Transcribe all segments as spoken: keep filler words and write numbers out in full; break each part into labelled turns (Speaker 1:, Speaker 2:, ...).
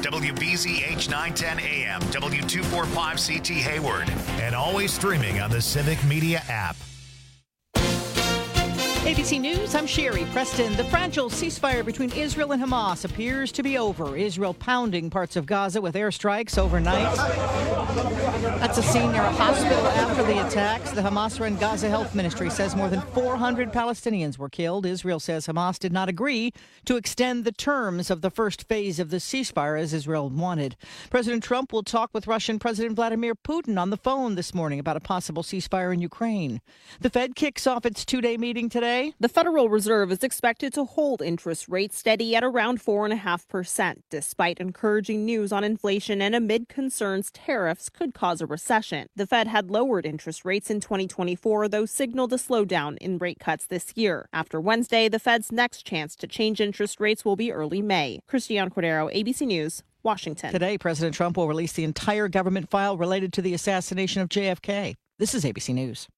Speaker 1: W B Z H nine ten A M, W two forty-five C T Hayward, and always streaming on the Civic Media app.
Speaker 2: A B C News, I'm Sherry Preston. The fragile ceasefire between Israel and Hamas appears to be over. Israel pounding parts of Gaza with airstrikes overnight. That's a scene near a hospital after the attacks. The Hamas-run Gaza Health Ministry says more than four hundred Palestinians were killed. Israel says Hamas did not agree to extend the terms of the first phase of the ceasefire as Israel wanted. President Trump will talk with Russian President Vladimir Putin on the phone this morning about a possible ceasefire in Ukraine. The Fed kicks off its two-day meeting today.
Speaker 3: The Federal Reserve is expected to hold interest rates steady at around four point five percent, despite encouraging news on inflation and amid concerns tariffs could cause a recession. The Fed had lowered interest rates in twenty twenty-four, though signaled a slowdown in rate cuts this year. After Wednesday, the Fed's next chance to change interest rates will be early May. Christiane Cordero, A B C News, Washington.
Speaker 2: Today, President Trump will release the entire government file related to the assassination of J F K. This is A B C News.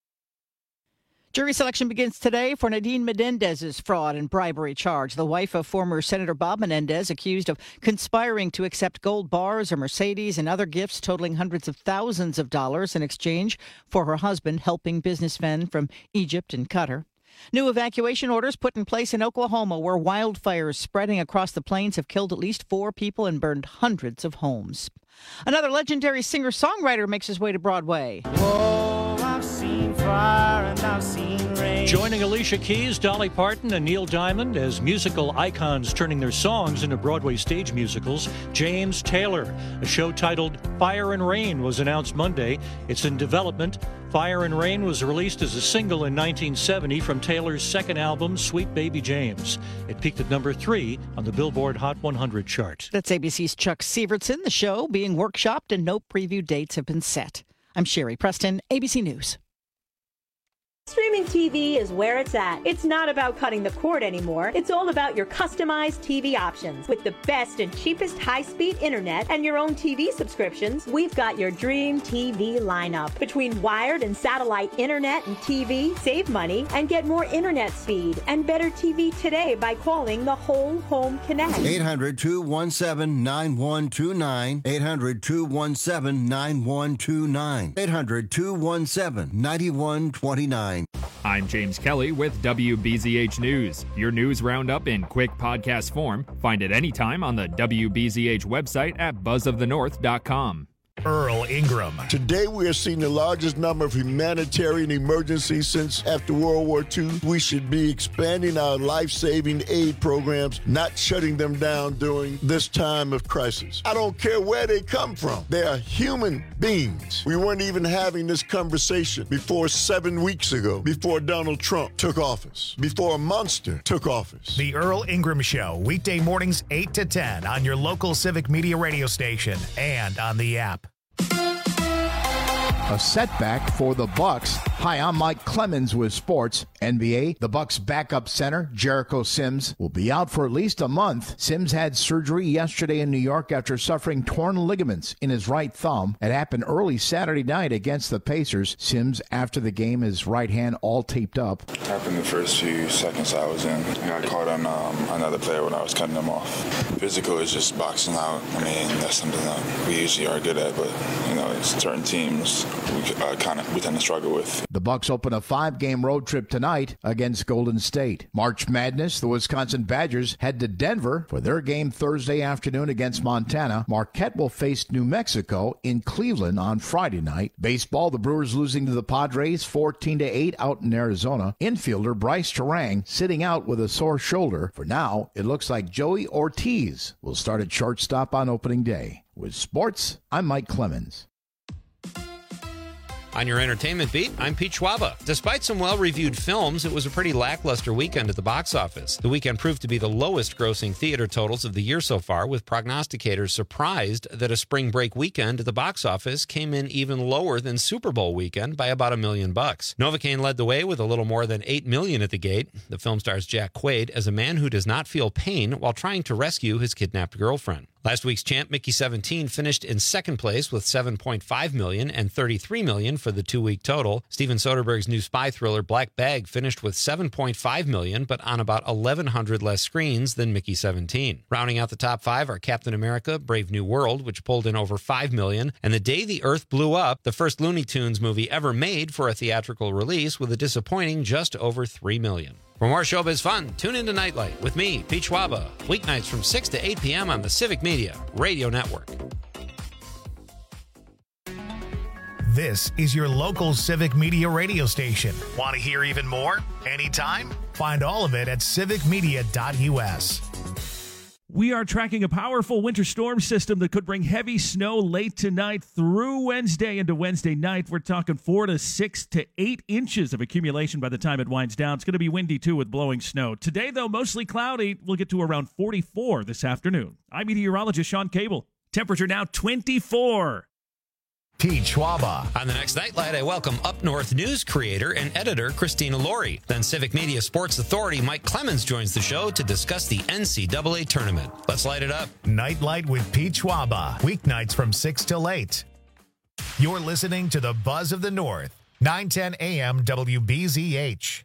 Speaker 2: Jury selection begins today for Nadine Menendez's fraud and bribery charge. The wife of former Senator Bob Menendez, accused of conspiring to accept gold bars, a Mercedes, and other gifts totaling hundreds of thousands of dollars in exchange for her husband helping businessmen from Egypt and Qatar. New evacuation orders put in place in Oklahoma, where wildfires spreading across the plains have killed at least four people and burned hundreds of homes. Another legendary singer-songwriter makes his way to Broadway.
Speaker 4: Oh, I've seen fire and I've seen rain.
Speaker 5: Joining Alicia Keys, Dolly Parton, and Neil Diamond as musical icons turning their songs into Broadway stage musicals, James Taylor. A show titled Fire and Rain was announced Monday. It's in development. Fire and Rain was released as a single in nineteen seventy from Taylor's second album, Sweet Baby James. It peaked at number three on the Billboard Hot one hundred chart.
Speaker 2: That's A B C's Chuck Sievertson. The show being workshopped and no preview dates have been set. I'm Sherry Preston, A B C News.
Speaker 6: Streaming T V is where it's at. It's not about cutting the cord anymore. It's all about your customized T V options. With the best and cheapest high-speed internet and your own T V subscriptions, we've got your dream T V lineup. Between wired and satellite internet and T V, save money and get more internet speed and better T V today by calling the Whole Home Connect.
Speaker 7: eight hundred, two one seven, nine one two nine. eight hundred, two one seven, nine one two nine. eight hundred, two one seven, nine one two nine.
Speaker 8: I'm James Kelly with W B Z H News. Your news roundup in quick podcast form. Find it anytime on the W B Z H website at buzz of the north dot com.
Speaker 1: Earl Ingram.
Speaker 9: Today we are seeing the largest number of humanitarian emergencies since after World War Two. We should be expanding our life-saving aid programs, not shutting them down during this time of crisis. I don't care where they come from. They are human beings. We weren't even having this conversation before seven weeks ago, before Donald Trump took office, before a monster took office.
Speaker 1: The Earl Ingram Show, weekday mornings eight to ten on your local Civic Media radio station and on the app.
Speaker 10: A setback for the Bucks. Hi, I'm Mike Clemens with sports. N B A, the Bucks' backup center, Jericho Sims, will be out for at least a month. Sims had surgery yesterday in New York after suffering torn ligaments in his right thumb. It happened early Saturday night against the Pacers. Sims, after the game, his right hand all taped up.
Speaker 11: Happened the first few seconds I was in. I got caught on um, another player when I was cutting him off. Physical is just boxing out. I mean, that's something that we usually are good at, but, you know, it's certain teams we uh, kind of we tend to struggle with.
Speaker 10: The Bucks open a five-game road trip tonight against Golden State. March Madness, the Wisconsin Badgers head to Denver for their game Thursday afternoon against Montana. Marquette will face New Mexico in Cleveland on Friday night. Baseball, the Brewers losing to the Padres fourteen to eight out in Arizona. Infielder Bryce Terang sitting out with a sore shoulder. For now, it looks like Joey Ortiz will start at shortstop on opening day. With sports, I'm Mike Clemens.
Speaker 12: On your entertainment beat, I'm Pete Schwaba. Despite some well-reviewed films, it was a pretty lackluster weekend at the box office. The weekend proved to be the lowest-grossing theater totals of the year so far, with prognosticators surprised that a spring break weekend at the box office came in even lower than Super Bowl weekend by about a million bucks. Novocaine led the way with a little more than eight million at the gate. The film stars Jack Quaid as a man who does not feel pain while trying to rescue his kidnapped girlfriend. Last week's champ, Mickey seventeen, finished in second place with seven point five million dollars and thirty-three million dollars for the two-week total. Steven Soderbergh's new spy thriller, Black Bag, finished with seven point five million dollars, but on about eleven hundred less screens than Mickey seventeen. Rounding out the top five are Captain America, Brave New World, which pulled in over five million dollars, and The Day the Earth Blew Up, the first Looney Tunes movie ever made for a theatrical release, with a disappointing just over three million dollars. For more showbiz fun, tune into Nightlight with me, Pete Schwaba, weeknights from six to eight p.m. on the Civic Media Radio Network.
Speaker 1: This is your local Civic Media radio station. Want to hear even more? Anytime? Find all of it at civic media dot u s.
Speaker 13: We are tracking a powerful winter storm system that could bring heavy snow late tonight through Wednesday into Wednesday night. We're talking four to six to eight inches of accumulation by the time it winds down. It's going to be windy, too, with blowing snow. Today, though, mostly cloudy. We'll get to around forty-four this afternoon. I'm meteorologist Sean Cable. Temperature now twenty-four.
Speaker 1: Pete Schwaba.
Speaker 12: On the next Nightlight, I welcome Up North News creator and editor Christina Laurie. Then Civic Media Sports Authority Mike Clemens joins the show to discuss the N C double A tournament. Let's light it up.
Speaker 1: Nightlight with Pete Schwaba. Weeknights from six till eight. You're listening to the Buzz of the North. nine ten a.m. W B Z H.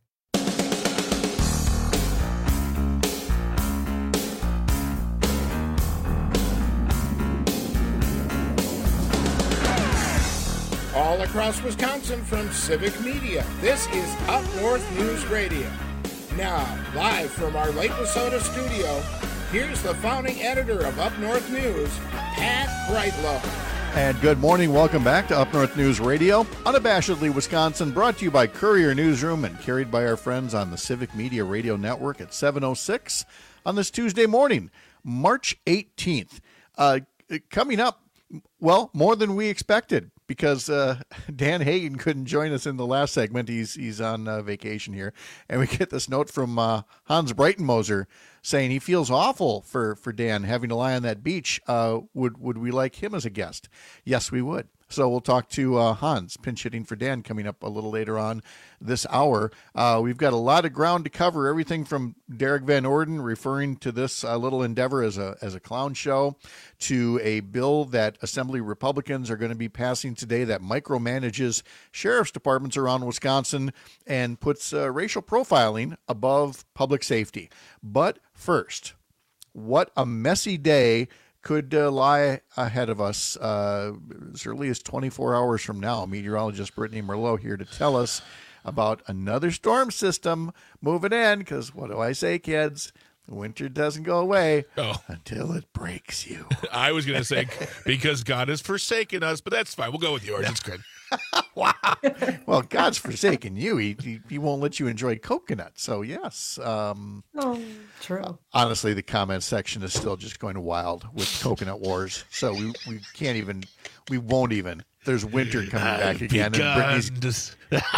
Speaker 14: All across Wisconsin from Civic Media, this is Up North News Radio. Now, live from our Lake Wissota studio, here's the founding editor of Up North News, Pat Brightlow.
Speaker 15: And good morning. Welcome back to Up North News Radio, unabashedly Wisconsin, brought to you by Courier Newsroom and carried by our friends on the Civic Media Radio Network at seven oh six on this Tuesday morning, March eighteenth. Uh, coming up, well, more than we expected, because uh, Dan Hagan couldn't join us in the last segment. He's he's on uh, vacation here. And we get this note from uh, Hans Breitenmoser saying he feels awful for, for Dan having to lie on that beach. Uh, would, would we like him as a guest? Yes, we would. So we'll talk to uh, Hans, pinch hitting for Dan, coming up a little later on this hour. Uh, we've got a lot of ground to cover, everything from Derek Van Orden referring to this uh, little endeavor as a as a clown show, to a bill that Assembly Republicans are going to be passing today that micromanages sheriff's departments around Wisconsin and puts uh, racial profiling above public safety. But first, what a messy day could uh, lie ahead of us uh, as early as twenty-four hours from now. Meteorologist Brittany Merlot here to tell us about another storm system moving in, because what do I say, kids? Winter doesn't go away
Speaker 16: oh.
Speaker 15: until it breaks you.
Speaker 16: I was going to say, because God has forsaken us, but that's fine. We'll go with yours. It's good.
Speaker 15: Wow. Well, God's forsaken you. He, he he won't let you enjoy coconut. So, yes. Um,
Speaker 17: oh, true.
Speaker 15: Honestly, the comment section is still just going wild with coconut wars. So we, we can't even, we won't even. There's winter coming back again. And Brittany's,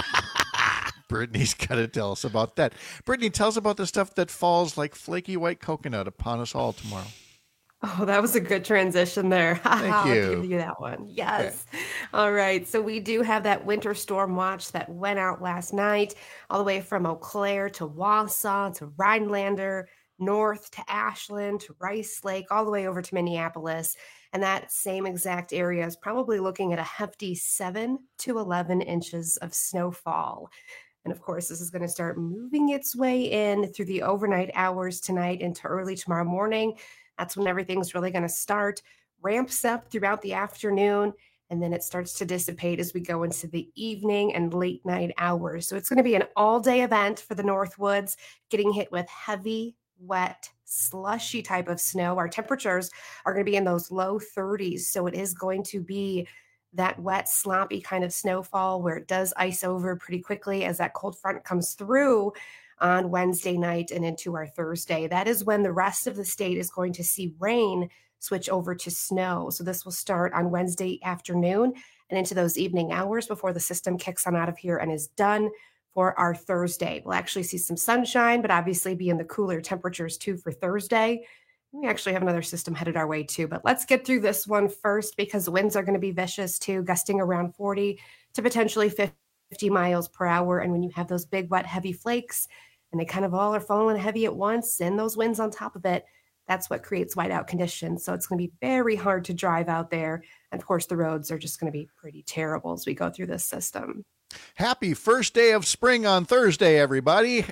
Speaker 15: Brittany's got to tell us about that. Brittany, tell us about the stuff that falls like flaky white coconut upon us all tomorrow.
Speaker 17: Oh, that was a good transition there.
Speaker 15: Thank
Speaker 17: I'll
Speaker 15: you.
Speaker 17: give you that one. Yes.
Speaker 15: Okay.
Speaker 17: All right. So we do have that winter storm watch that went out last night, all the way from Eau Claire to Wausau to Rhinelander, north to Ashland to Rice Lake, all the way over to Minneapolis. And that same exact area is probably looking at a hefty seven to eleven inches of snowfall. And of course, this is going to start moving its way in through the overnight hours tonight into early tomorrow morning. That's when everything's really going to start, ramps up throughout the afternoon, and then it starts to dissipate as we go into the evening and late night hours. So it's going to be an all-day event for the Northwoods, getting hit with heavy, wet, slushy type of snow. Our temperatures are going to be in those low thirties, so it is going to be that wet, sloppy kind of snowfall where it does ice over pretty quickly as that cold front comes through on Wednesday night and into our Thursday. That is when the rest of the state is going to see rain switch over to snow. So this will start on Wednesday afternoon and into those evening hours before the system kicks on out of here and is done for our Thursday. We'll actually see some sunshine, but obviously be in the cooler temperatures too for Thursday. We actually have another system headed our way too, but let's get through this one first because winds are going to be vicious too, gusting around forty to potentially fifty miles per hour. And when you have those big, wet, heavy flakes and they kind of all are falling heavy at once and those winds on top of it, that's what creates whiteout conditions. So it's going to be very hard to drive out there. And of course, the roads are just going to be pretty terrible as we go through this system.
Speaker 15: Happy first day of spring on Thursday, everybody.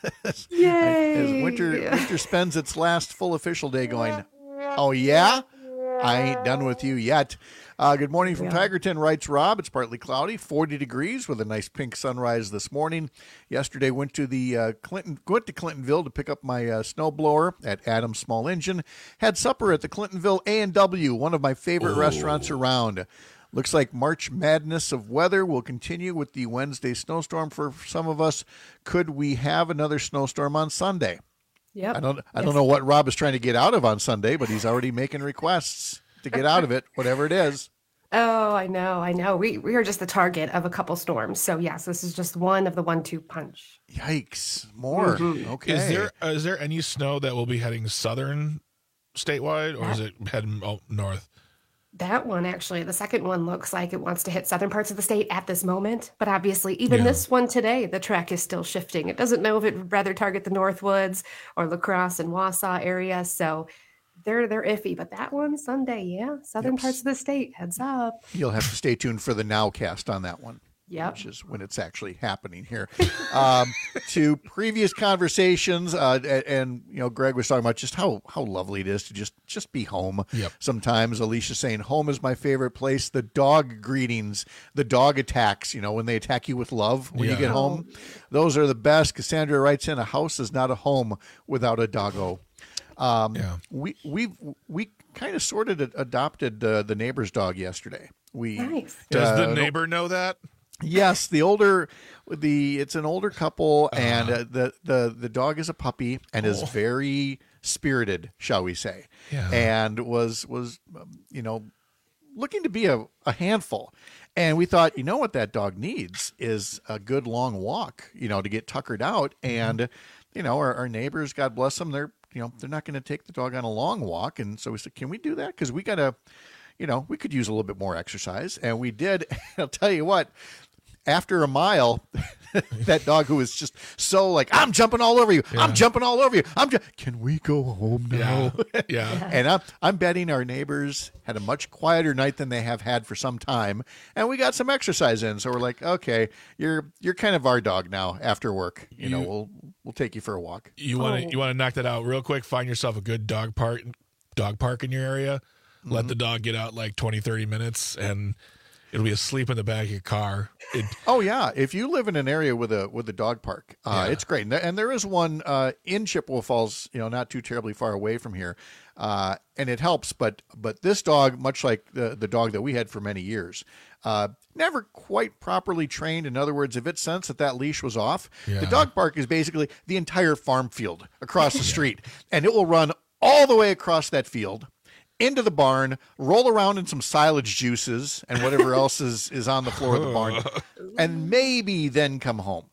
Speaker 17: Yay!
Speaker 15: As winter, winter spends its last full official day going, oh, yeah? I ain't done with you yet. Uh, good morning from
Speaker 17: Yeah.
Speaker 15: Tigerton, writes Rob. It's partly cloudy, forty degrees with a nice pink sunrise this morning. Yesterday went to the uh, Clinton, went to Clintonville to pick up my uh, snowblower at Adams Small Engine. Had supper at the Clintonville A and W, one of my favorite
Speaker 16: Ooh.
Speaker 15: restaurants around. Looks like March madness of weather will continue with the Wednesday snowstorm for some of us. Could we have another snowstorm on Sunday?
Speaker 17: Yep.
Speaker 15: I don't I
Speaker 17: Yes.
Speaker 15: don't know what Rob is trying to get out of on Sunday, but he's already making requests to get out of it, whatever it is.
Speaker 17: Oh, I know, I know. We we are just the target of a couple storms. So yes, this is just one of the one two punch.
Speaker 15: Yikes. More.
Speaker 17: Mhm.
Speaker 15: Okay.
Speaker 16: Is there uh, is there any snow that will be heading southern statewide, or is it heading oh, north?
Speaker 17: That one, actually, the second one looks like it wants to hit southern parts of the state at this moment. But obviously, even
Speaker 16: Yeah.
Speaker 17: this one today, the track is still shifting. It doesn't know if it would rather target the Northwoods or La Crosse and Wausau area. So they're they're iffy. But that one, Sunday, yeah, southern
Speaker 15: Yep.
Speaker 17: parts of the state, heads up.
Speaker 15: You'll have to stay tuned for the Nowcast on that one.
Speaker 17: Yep.
Speaker 15: Which is when it's actually happening here. Um, to previous conversations, uh, and, and you know, Greg was talking about just how how lovely it is to just just be home.
Speaker 16: Yep.
Speaker 15: Sometimes Alicia saying home is my favorite place. The dog greetings, the dog attacks. You know, when they attack you with love when you
Speaker 16: Yeah.
Speaker 15: get home, those are the best. Cassandra writes in, a house is not a home without a doggo. Um,
Speaker 16: Yeah.
Speaker 15: we we we kind of sort of adopted uh, the neighbor's dog yesterday. We
Speaker 17: Nice.
Speaker 16: Does
Speaker 15: uh,
Speaker 16: the neighbor know that?
Speaker 15: Yes, the older the it's an older couple, and uh, the the the dog is a puppy and is
Speaker 16: Oh.
Speaker 15: very spirited, shall we say?
Speaker 16: Yeah.
Speaker 15: And was was um, you know looking to be a, a handful. And we thought, you know what that dog needs is a good long walk, you know, to get tuckered out. And you know, our, our neighbors, God bless them, they're you know they're not going to take the dog on a long walk. And so we said, can we do that? Because we got to. You know, we could use a little bit more exercise, and we did. I'll tell you what, after a mile, that dog who was just so like, I'm jumping all over you. I'm jumping all over you. I'm ju- Can we go home now?
Speaker 16: Yeah. Yeah.
Speaker 15: And I'm, I'm betting our neighbors had a much quieter night than they have had for some time, and we got some exercise in. So we're like, okay, you're you're kind of our dog now after work. You, know,
Speaker 16: You-
Speaker 15: we'll we'll take you for a walk.
Speaker 16: You want to
Speaker 17: Oh.
Speaker 16: you want to knock that out real quick. Find yourself a good dog park dog park in your area. Let the dog get out like twenty, thirty minutes, and it'll be asleep in the back of your car. It,
Speaker 15: Oh yeah, if you live in an area with a with a dog park, uh,
Speaker 16: Yeah.
Speaker 15: it's great. And there, and there is one uh, in Chippewa Falls, you know, not too terribly far away from here, uh, and it helps. But but this dog, much like the the dog that we had for many years, uh, never quite properly trained. In other words, if it sensed that that leash was off,
Speaker 16: Yeah.
Speaker 15: the dog park is basically the entire farm field across the street, and it will run all the way across that field into the barn, roll around in some silage juices and whatever else is, is on the floor of the barn, and maybe then come home.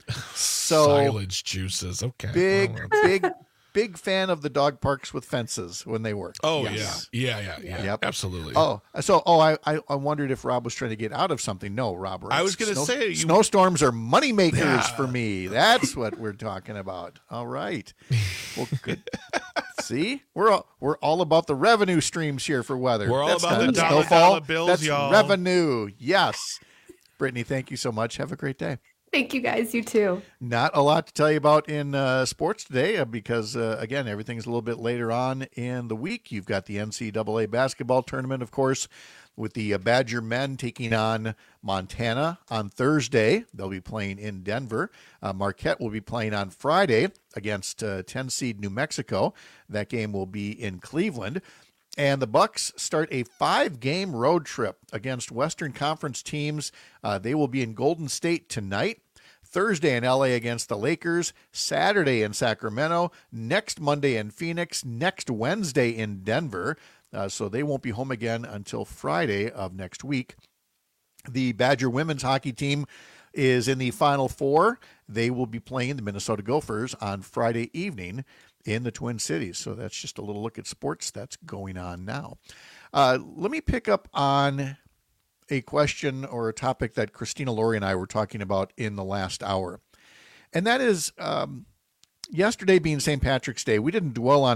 Speaker 15: So
Speaker 16: silage juices. Okay.
Speaker 15: big,
Speaker 16: Well,
Speaker 15: big, big fan of the dog parks with fences when they work.
Speaker 16: Oh
Speaker 15: Yes.
Speaker 16: yeah. Yeah. Yeah. Yeah.
Speaker 15: Yep.
Speaker 16: Absolutely.
Speaker 15: Oh, so oh, I, I I wondered if Rob was trying to get out of something. No, Rob.
Speaker 16: I was gonna
Speaker 15: Snow-
Speaker 16: say, you-
Speaker 15: snowstorms are money makers
Speaker 16: Yeah.
Speaker 15: for me. That's what we're talking about. All right. Well, good. See, we're all, we're all about the revenue streams here for weather.
Speaker 16: We're all
Speaker 15: That's
Speaker 16: about
Speaker 15: not
Speaker 16: the dollar
Speaker 15: snowfall.
Speaker 16: dollar bills,
Speaker 15: That's
Speaker 16: y'all.
Speaker 15: revenue. Yes. Brittany, thank you so much. Have a great day.
Speaker 17: Thank you guys. You too.
Speaker 15: Not a lot to tell you about in uh, sports today uh, because, uh, again, everything's a little bit later on in the week. You've got the N C double A basketball tournament, of course, with the uh, Badger men taking on Montana on Thursday. They'll be playing in Denver. Uh, Marquette will be playing on Friday against uh, ten seed New Mexico. That game will be in Cleveland. And the Bucks start a five-game road trip against Western Conference teams. Uh, they will be in Golden State tonight, Thursday in L A against the Lakers, Saturday in Sacramento, next Monday in Phoenix, next Wednesday in Denver. Uh, so they won't be home again until Friday of next week. The Badger women's hockey team is in the Final Four. They will be playing the Minnesota Gophers on Friday evening in the Twin Cities. So that's just a little look at sports that's going on now. Uh, let me pick up on a question or a topic that Christina Laurie and I were talking about in the last hour. And that is um, yesterday being Saint Patrick's Day, we didn't dwell on it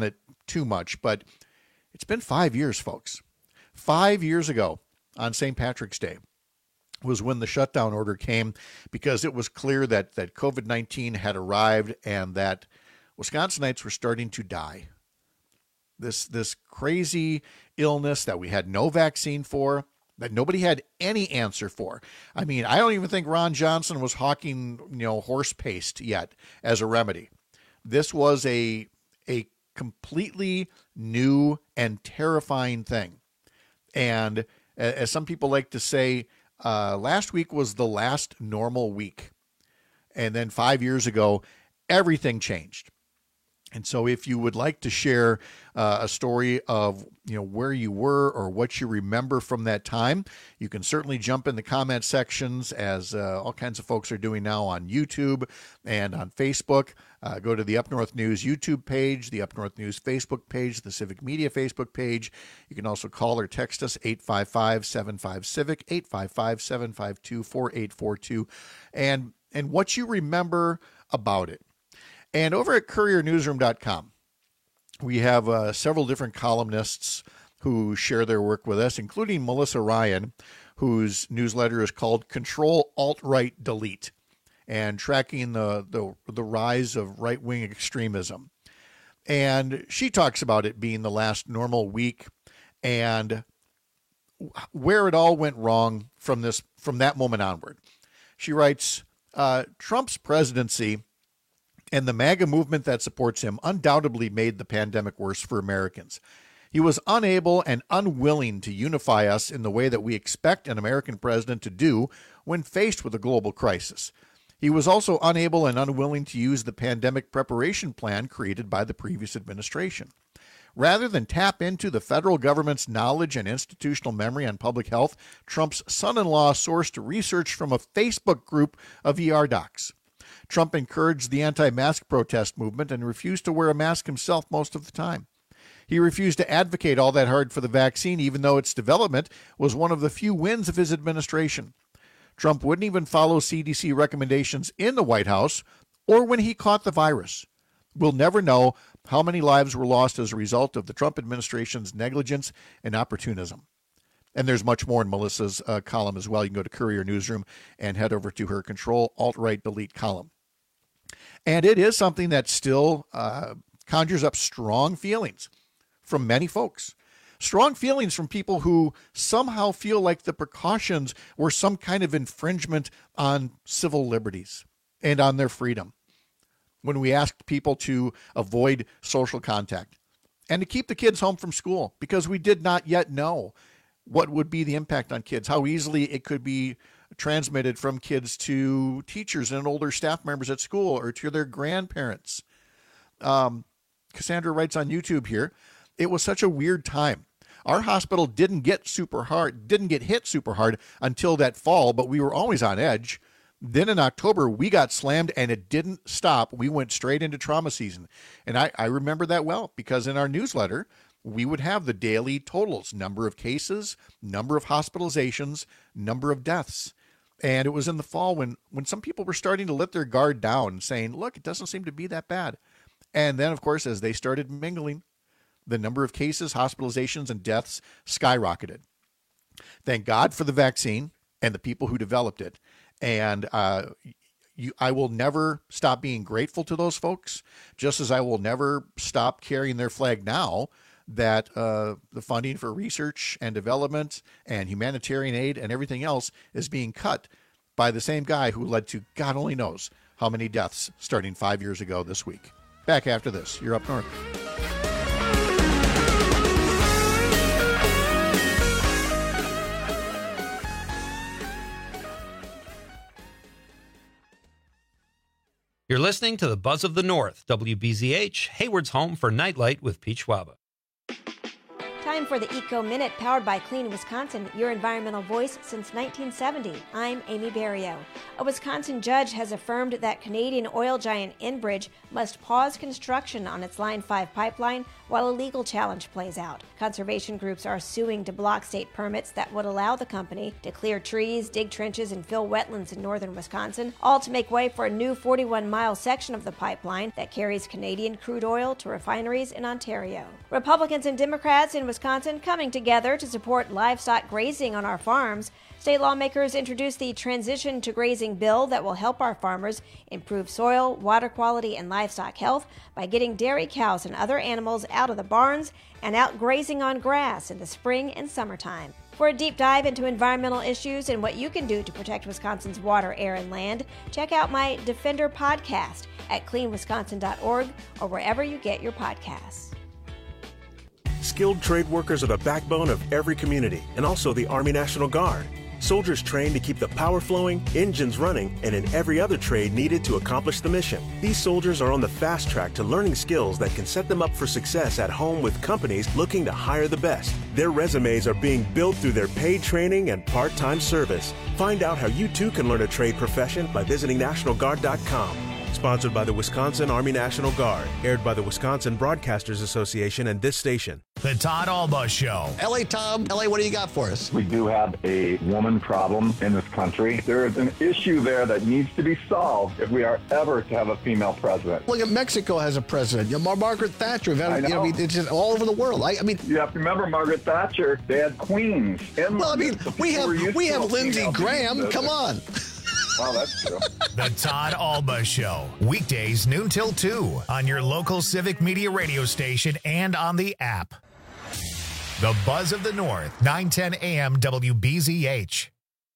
Speaker 15: too much, but it's been five years, folks. Five years ago on Saint Patrick's Day was when the shutdown order came, because it was clear that, that COVID nineteen had arrived and that Wisconsinites were starting to die. This, this crazy illness that we had no vaccine for, that nobody had any answer for. I mean, I don't even think Ron Johnson was hawking, you know, horse paste yet as a remedy. This was a a completely new and terrifying thing. And as some people like to say, uh, last week was the last normal week. And then five years ago, everything changed. And so if you would like to share uh, a story of, you know, where you were or what you remember from that time, you can certainly jump in the comment sections, as uh, all kinds of folks are doing now on YouTube and on Facebook. Uh, go to the Up North News YouTube page, the Up North News Facebook page, the Civic Media Facebook page. You can also call or text us, eight five five, seven five, CIVIC, eight five five, seven five two, four eight four two, and and what you remember about it. And over at courier newsroom dot com, we have uh, several different columnists who share their work with us, including Melissa Ryan, whose newsletter is called Control, Alt-Right, Delete, and tracking the, the, the rise of right-wing extremism. And she talks about it being the last normal week and where it all went wrong from this from that moment onward. She writes, uh, Trump's presidency and the MAGA movement that supports him undoubtedly made the pandemic worse for Americans. He was unable and unwilling to unify us in the way that we expect an American president to do when faced with a global crisis. He was also unable and unwilling to use the pandemic preparation plan created by the previous administration. Rather than tap into the federal government's knowledge and institutional memory on public health, Trump's son-in-law sourced research from a Facebook group of E R docs. Trump encouraged the anti-mask protest movement and refused to wear a mask himself most of the time. He refused to advocate all that hard for the vaccine, even though its development was one of the few wins of his administration. Trump wouldn't even follow C D C recommendations in the White House or when he caught the virus. We'll never know how many lives were lost as a result of the Trump administration's negligence and opportunism. And there's much more in Melissa's uh, column as well. You can go to Courier Newsroom and head over to her Control, Alt-Right, Delete column. And it is something that still uh, conjures up strong feelings from many folks. Strong feelings from people who somehow feel like the precautions were some kind of infringement on civil liberties and on their freedom. When we asked people to avoid social contact and to keep the kids home from school because we did not yet know what would be the impact on kids, how easily it could be transmitted from kids to teachers and older staff members at school or to their grandparents. Um, Cassandra writes on YouTube here, it was such a weird time. Our hospital didn't get super hard, didn't get hit super hard until that fall, but we were always on edge. Then in October, we got slammed and it didn't stop. We went straight into trauma season. And I, I remember that well because in our newsletter, we would have the daily totals, number of cases, number of hospitalizations, number of deaths. And it was in the fall when, when some people were starting to let their guard down and saying, look, it doesn't seem to be that bad. And then, of course, as they started mingling, the number of cases, hospitalizations, and deaths skyrocketed. Thank God for the vaccine and the people who developed it. And uh, you, I will never stop being grateful to those folks, just as I will never stop carrying their flag now that uh, the funding for research and development and humanitarian aid and everything else is being cut by the same guy who led to God only knows how many deaths starting five years ago this week. Back after this. You're Up North.
Speaker 12: You're listening to the Buzz of the North, W B Z H, Hayward's home for Nightlight with Pete Schwaba.
Speaker 18: Time for the Eco Minute, powered by Clean Wisconsin, your environmental voice since nineteen seventy. I'm Amy Barrio. A Wisconsin judge has affirmed that Canadian oil giant Enbridge must pause construction on its Line five pipeline while a legal challenge plays out. Conservation groups are suing to block state permits that would allow the company to clear trees, dig trenches, and fill wetlands in northern Wisconsin, all to make way for a new forty-one mile section of the pipeline that carries Canadian crude oil to refineries in Ontario. Republicans and Democrats in Wisconsin coming together to support livestock grazing on our farms. State lawmakers introduced the Transition to Grazing bill that will help our farmers improve soil, water quality, and livestock health by getting dairy cows and other animals out of the barns and out grazing on grass in the spring and summertime. For a deep dive into environmental issues and what you can do to protect Wisconsin's water, air, and land, check out my Defender podcast at clean wisconsin dot org or wherever you get your podcasts.
Speaker 19: Skilled trade workers are the backbone of every community and also the Army National Guard. Soldiers trained to keep the power flowing, engines running, and in every other trade needed to accomplish the mission. These soldiers are on the fast track to learning skills that can set them up for success at home with companies looking to hire the best. Their resumes are being built through their paid training and part-time service. Find out how you too can learn a trade profession by visiting national guard dot com. Sponsored by the Wisconsin Army National Guard. Aired by the Wisconsin Broadcasters Association and this station.
Speaker 1: The Todd Alba Show.
Speaker 20: L A Tom, L A, what do you got for us?
Speaker 21: We do have a woman problem in this country. There is an issue there that needs to be solved if we are ever to have a female president.
Speaker 20: Look at Mexico has a president. You know, Margaret Thatcher. Had,
Speaker 21: I know.
Speaker 20: You know, it's just all over the world. I, I mean,
Speaker 21: you have to remember Margaret Thatcher. They had queens. And
Speaker 20: well, I mean, we have we have Lindsey Graham. Come on.
Speaker 21: Well, that's true.
Speaker 1: The Todd Alba Show. Weekdays noon till two on your local Civic Media radio station and on the app. The Buzz of the North, nine ten A M W B Z H.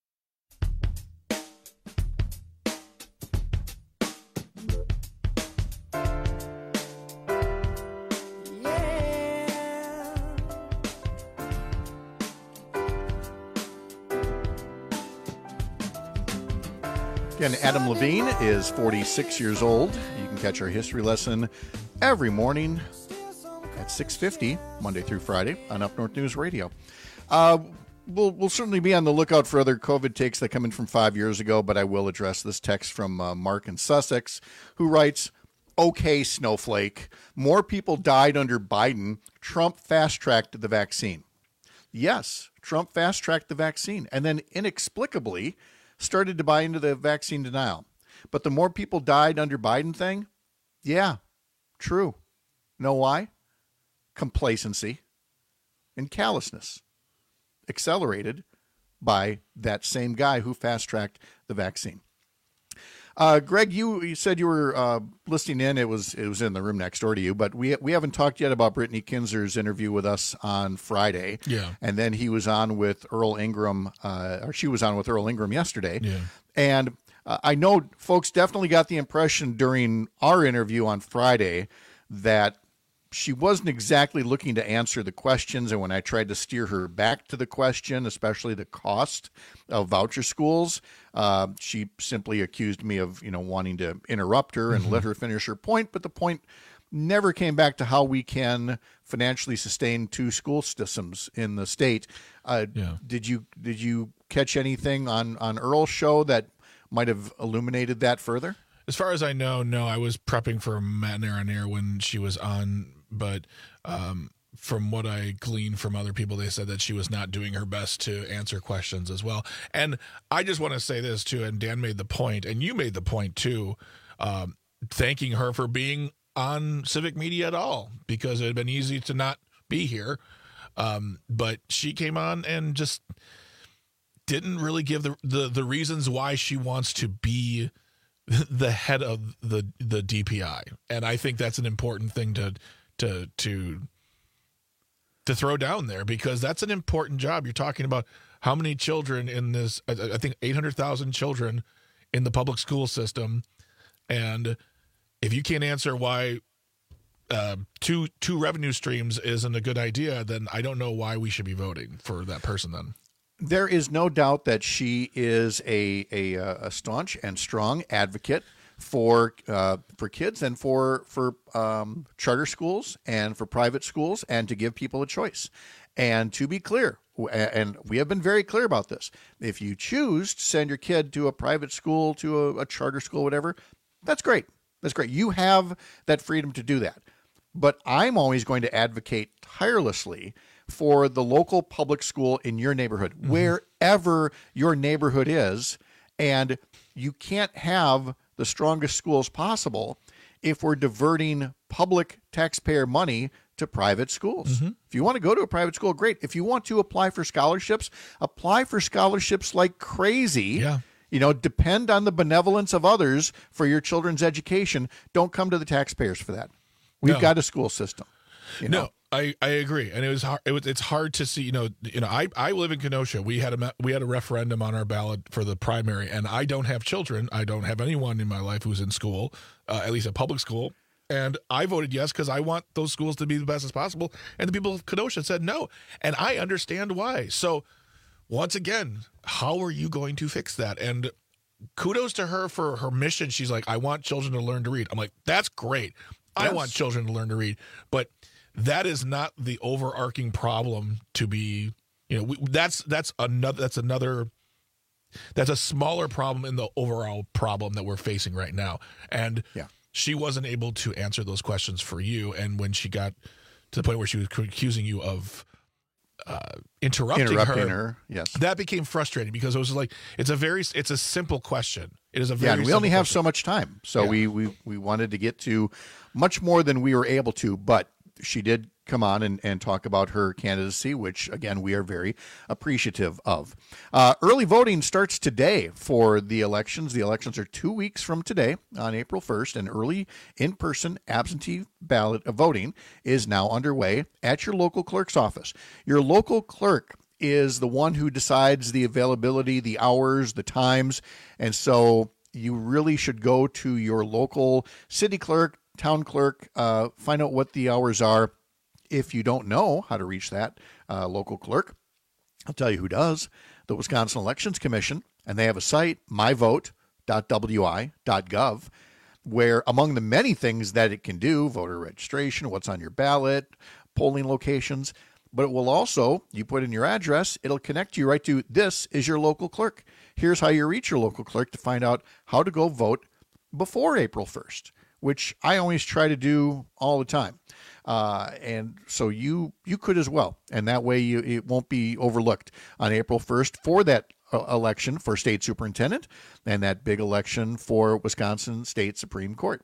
Speaker 15: Again, Adam Levine is forty-six years old. You can catch our history lesson every morning at six fifty, Monday through Friday, on Up North News Radio. Uh, we'll, we'll certainly be on the lookout for other COVID takes that come in from five years ago, but I will address this text from uh, Mark in Sussex, who writes, "Okay, Snowflake, more people died under Biden. Trump fast-tracked the vaccine." Yes, Trump fast-tracked the vaccine, and then inexplicably started to buy into the vaccine denial. But the more people died under Biden thing, yeah, true. Know why? Complacency and callousness, accelerated by that same guy who fast-tracked the vaccine. Uh, Greg, you, you said you were uh, listening in. It was it was in the room next door to you, but we we haven't talked yet about Brittany Kinzer's interview with us on Friday.
Speaker 16: Yeah,
Speaker 15: and then he was on with Earl Ingram, uh, or she was on with Earl Ingram yesterday.
Speaker 16: Yeah,
Speaker 15: and uh, I know folks definitely got the impression during our interview on Friday that she wasn't exactly looking to answer the questions, and when I tried to steer her back to the question, especially the cost of voucher schools, uh, she simply accused me of, you know, wanting to interrupt her and mm-hmm. let her finish her point, but the point never came back to how we can financially sustain two school systems in the state. Uh,
Speaker 16: yeah.
Speaker 15: Did you did you catch anything on, on Earl's show that might have illuminated that further?
Speaker 16: As far as I know, no. I was prepping for Matt Nair on air when she was on, but um, from what I gleaned from other people, they said that she was not doing her best to answer questions as well. And I just want to say this too, and Dan made the point, and you made the point too, um, thanking her for being on Civic Media at all, because it had been easy to not be here. Um, but she came on and just didn't really give the, the, the reasons why she wants to be the head of the the D P I, and I think that's an important thing to to to to throw down there, because that's an important job. You're talking about how many children in this, I, I think eight hundred thousand children in the public school system, and if you can't answer why uh, two two revenue streams isn't a good idea, then I don't know why we should be voting for that person then.
Speaker 15: There is no doubt that she is a a, a staunch and strong advocate for uh, for kids and for for um, charter schools and for private schools, and to give people a choice. And to be clear, and we have been very clear about this, if you choose to send your kid to a private school, to a, a charter school, whatever, that's great. That's great. You have that freedom to do that. but I'm always going to advocate tirelessly for the local public school in your neighborhood, mm-hmm. wherever your neighborhood is. And you can't have the strongest schools possible if we're diverting public taxpayer money to private schools. Mm-hmm. If you want to go to a private school, great. If you want to apply for scholarships, apply for scholarships like crazy.
Speaker 16: Yeah.
Speaker 15: You know, depend on the benevolence of others for your children's education. Don't come to the taxpayers for that. We've
Speaker 16: No.
Speaker 15: got a school system. You know?
Speaker 16: No, I, I agree, and it was hard. It was, it's hard to see. You know, you know. I, I live in Kenosha. We had a we had a referendum on our ballot for the primary, and I don't have children. I don't have anyone in my life who's in school, uh, at least a public school. And I voted yes because I want those schools to be the best as possible. And the people of Kenosha said no, and I understand why. So, once again, how are you going to fix that? And kudos to her for her mission. She's like, I want children to learn to read. I'm like, that's great. I
Speaker 15: Yes.
Speaker 16: want children to learn to read, but that is not the overarching problem to be, you know, we, that's, that's another, that's another, that's a smaller problem in the overall problem that we're facing right now. And
Speaker 15: yeah.
Speaker 16: she wasn't able to answer those questions for you. And when she got to the point where she was accusing you of uh, interrupting,
Speaker 15: Interrupting
Speaker 16: her,
Speaker 15: her, yes.
Speaker 16: that became frustrating because it was like, it's a very, it's a simple question. It is a very
Speaker 15: Yeah, and we only
Speaker 16: simple
Speaker 15: have
Speaker 16: question.
Speaker 15: so much time. So
Speaker 16: Yeah.
Speaker 15: we, we, we wanted to get to much more than we were able to, but she did come on and, and talk about her candidacy, which, again, we are very appreciative of. Uh, early voting starts today for the elections. The elections are two weeks from today on April first, and early in-person absentee ballot voting is now underway at your local clerk's office. Your local clerk is the one who decides the availability, the hours, the times, and so you really should go to your local city clerk, town clerk, uh, find out what the hours are. If you don't know how to reach that uh, local clerk, I'll tell you who does. The Wisconsin Elections Commission, and they have a site, my vote dot w i dot gov, where among the many things that it can do, voter registration, what's on your ballot, polling locations, but it will also, you put in your address, it'll connect you right to, this is your local clerk. Here's how you reach your local clerk to find out how to go vote before April first, which I always try to do all the time. Uh, and so you you could as well. And that way you it won't be overlooked on April first for that uh, election for state superintendent and that big election for Wisconsin State Supreme Court.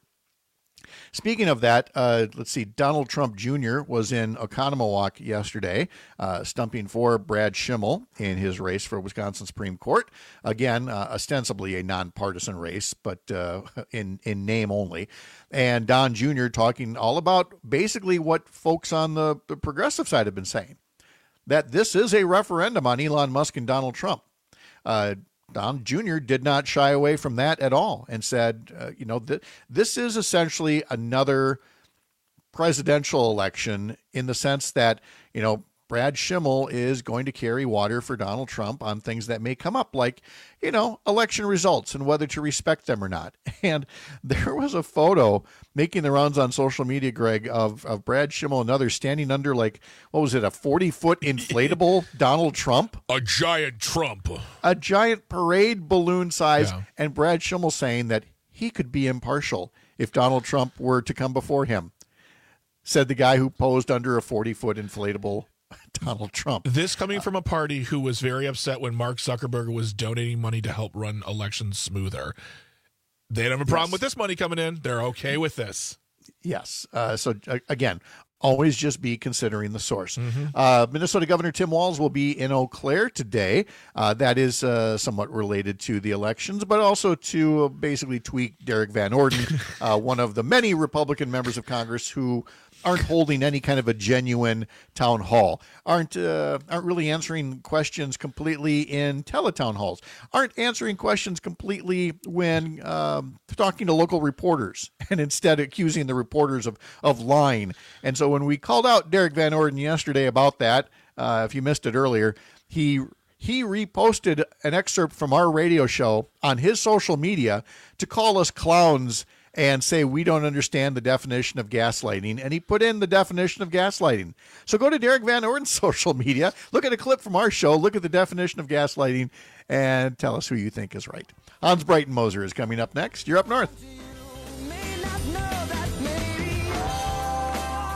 Speaker 15: Speaking of that, uh, let's see, Donald Trump Junior was in Oconomowoc yesterday, uh, stumping for Brad Schimmel in his race for Wisconsin Supreme Court. Again, uh, ostensibly a nonpartisan race, but uh, in, in name only. And Don Junior talking all about basically what folks on the, the progressive side have been saying, that this is a referendum on Elon Musk and Donald Trump. Uh, Don Junior did not shy away from that at all and said, uh, you know, th- this is essentially another presidential election in the sense that, you know, Brad Schimmel is going to carry water for Donald Trump on things that may come up, like, you know, election results and whether to respect them or not. And there was a photo making the rounds on social media, Greg, of, of Brad Schimmel and others standing under, like, what was it, a forty-foot inflatable Donald Trump?
Speaker 16: A giant Trump.
Speaker 15: A giant parade balloon size.
Speaker 16: Yeah.
Speaker 15: And Brad Schimmel saying that he could be impartial if Donald Trump were to come before him, said the guy who posed under a forty-foot inflatable Donald Trump.
Speaker 16: This coming from a party who was very upset when Mark Zuckerberg was donating money to help run elections smoother. They don't have a problem
Speaker 15: Yes.
Speaker 16: with this money coming in. They're okay with this.
Speaker 15: Yes. Uh, so, uh, again, always just be considering the source.
Speaker 16: Mm-hmm.
Speaker 15: Uh, Minnesota Governor Tim Walz will be in Eau Claire today. Uh, that is uh, somewhat related to the elections, but also to uh, basically tweak Derek Van Orden, uh, one of the many Republican members of Congress who aren't holding any kind of a genuine town hall, aren't uh, aren't really answering questions completely in teletown halls, aren't answering questions completely when um, talking to local reporters, and instead accusing the reporters of, of lying. And so when we called out Derek Van Orden yesterday about that, uh, if you missed it earlier, he he reposted an excerpt from our radio show on his social media to call us clowns and say we don't understand the definition of gaslighting, and he put in the definition of gaslighting. So go to Derek Van Orden's social media, look at a clip from our show, look at the definition of gaslighting, and tell us who you think is right. Hans Breitenmoser is coming up next. You're Up North.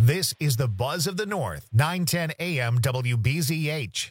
Speaker 1: This is the Buzz of the North, nine ten A M W B Z H.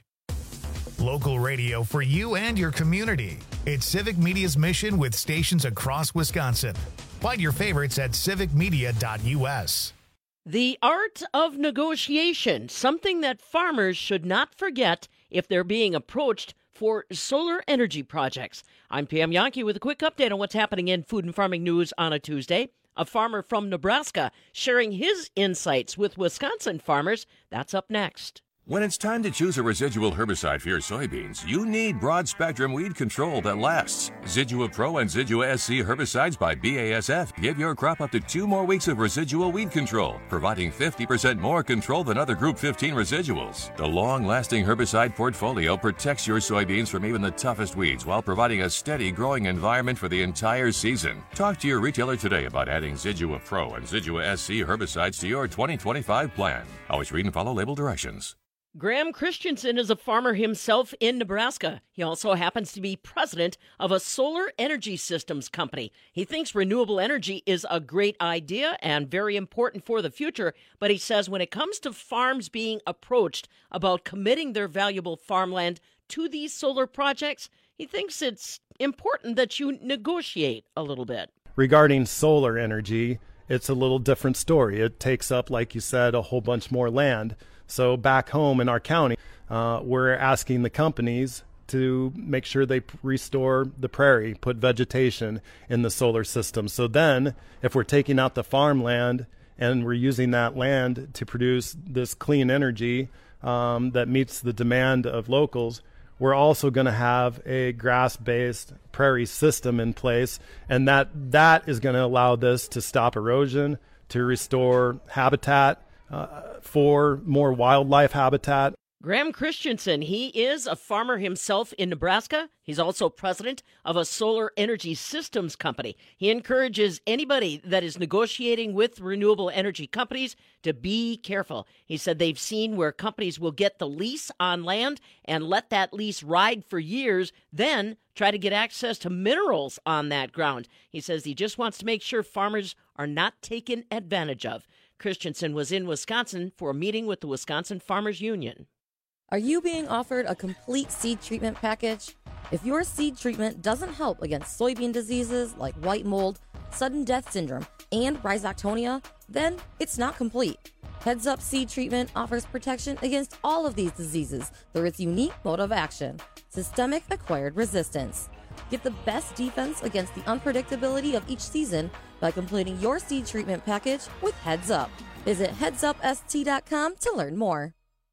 Speaker 1: Local radio for you and your community. It's Civic Media's mission with stations across Wisconsin. Find your favorites at civic media dot U S.
Speaker 3: The art of negotiation, something that farmers should not forget if they're being approached for solar energy projects. I'm Pam Yankee with a quick update on what's happening in food and farming news on a Tuesday. A farmer from Nebraska sharing his insights with Wisconsin farmers. That's up next.
Speaker 22: When it's time to choose a residual herbicide for your soybeans, you need broad-spectrum weed control that lasts. Zidua Pro and Zidua S C herbicides by B A S F give your crop up to two more weeks of residual weed control, providing fifty percent more control than other Group fifteen residuals. The long-lasting herbicide portfolio protects your soybeans from even the toughest weeds while providing a steady growing environment for the entire season. Talk to your retailer today about adding Zidua Pro and Zidua S C herbicides to your twenty twenty-five plan. Always read and follow label directions.
Speaker 3: Graham Christensen is a farmer himself in Nebraska. He also happens to be president of a solar energy systems company. He thinks renewable energy is a great idea and very important for the future, but he says when it comes to farms being approached about committing their valuable farmland to these solar projects, he thinks it's important that you negotiate a little bit.
Speaker 23: Regarding solar energy, it's a little different story. It takes up, like you said, a whole bunch more land. So back home in our county, uh, we're asking the companies to make sure they restore the prairie, put vegetation in the solar system. So then if we're taking out the farmland and we're using that land to produce this clean energy um, that meets the demand of locals, we're also going to have a grass-based prairie system in place. And that that is going to allow this to stop erosion, to restore habitat, Uh, for more wildlife habitat.
Speaker 3: Graham Christensen, he is a farmer himself in Nebraska. He's also president of a solar energy systems company. He encourages anybody that is negotiating with renewable energy companies to be careful. He said they've seen where companies will get the lease on land and let that lease ride for years, then try to get access to minerals on that ground. He says he just wants to make sure farmers are not taken advantage of. Christensen was in Wisconsin for a meeting with the Wisconsin Farmers Union.
Speaker 24: Are you being offered a complete seed treatment package? If your seed treatment doesn't help against soybean diseases like white mold, sudden death syndrome, and rhizoctonia, then it's not complete. Heads Up Seed Treatment offers protection against all of these diseases through its unique mode of action, systemic acquired resistance. Get the best defense against the unpredictability of each season by completing your seed treatment package with Heads Up. Visit heads up s t dot com to learn more.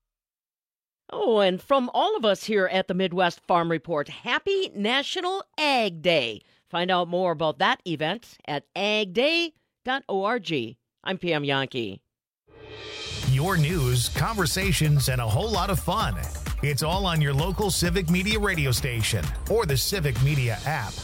Speaker 3: Oh, and from all of us here at the Midwest Farm Report, happy National Ag Day. Find out more about that event at ag day dot org. I'm Pam Yankee.
Speaker 1: Your news, conversations, and a whole lot of fun. It's all on your local Civic Media radio station or the Civic Media app.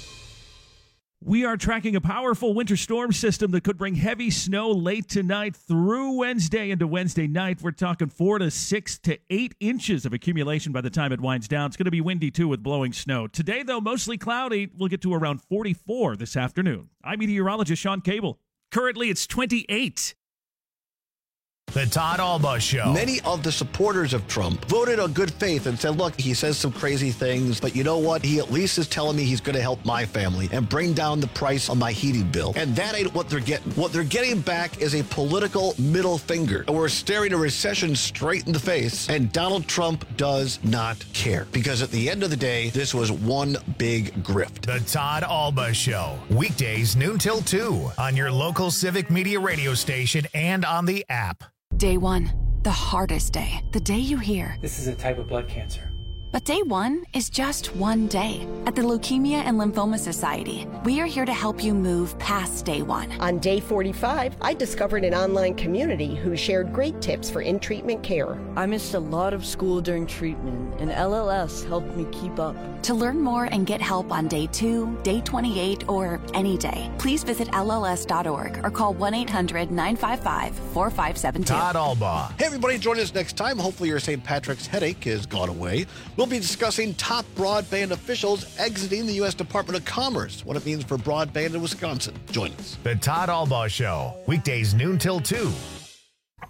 Speaker 13: We are tracking a powerful winter storm system that could bring heavy snow late tonight through Wednesday into Wednesday night. We're talking four to six to eight inches of accumulation by the time it winds down. It's going to be windy, too, with blowing snow. Today, though, mostly cloudy. We'll get to around forty-four this afternoon. I'm meteorologist Sean Cable. Currently, it's twenty-eight.
Speaker 1: The Todd Alba Show.
Speaker 20: Many of the supporters of Trump voted on good faith and said, look, he says some crazy things, but you know what? He at least is telling me he's going to help my family and bring down the price on my heating bill. And that ain't what they're getting. What they're getting back is a political middle finger. We're staring a recession straight in the face, and Donald Trump does not care. Because at the end of the day, this was one big grift.
Speaker 1: The Todd Alba Show. Weekdays noon till two on your local Civic Media radio station and on the app.
Speaker 25: Day one, the hardest day. The day you hear,
Speaker 26: this is a type of blood cancer.
Speaker 25: But day one is just one day. At the Leukemia and Lymphoma Society, we are here to help you move past day one.
Speaker 27: On day forty-five, I discovered an online community who shared great tips for in-treatment care.
Speaker 28: I missed a lot of school during treatment, and L L S helped me keep up.
Speaker 25: To learn more and get help on day two, day twenty-eight, or any day, please visit L L S dot org or call one eight hundred nine five five four five seven two.
Speaker 1: Todd Alba.
Speaker 20: Hey, everybody, join us next time. Hopefully your Saint Patrick's headache has gone away. We'll be discussing top broadband officials exiting the U S Department of Commerce, what it means for broadband in Wisconsin. Join us.
Speaker 1: The Todd Alba Show, weekdays noon till two.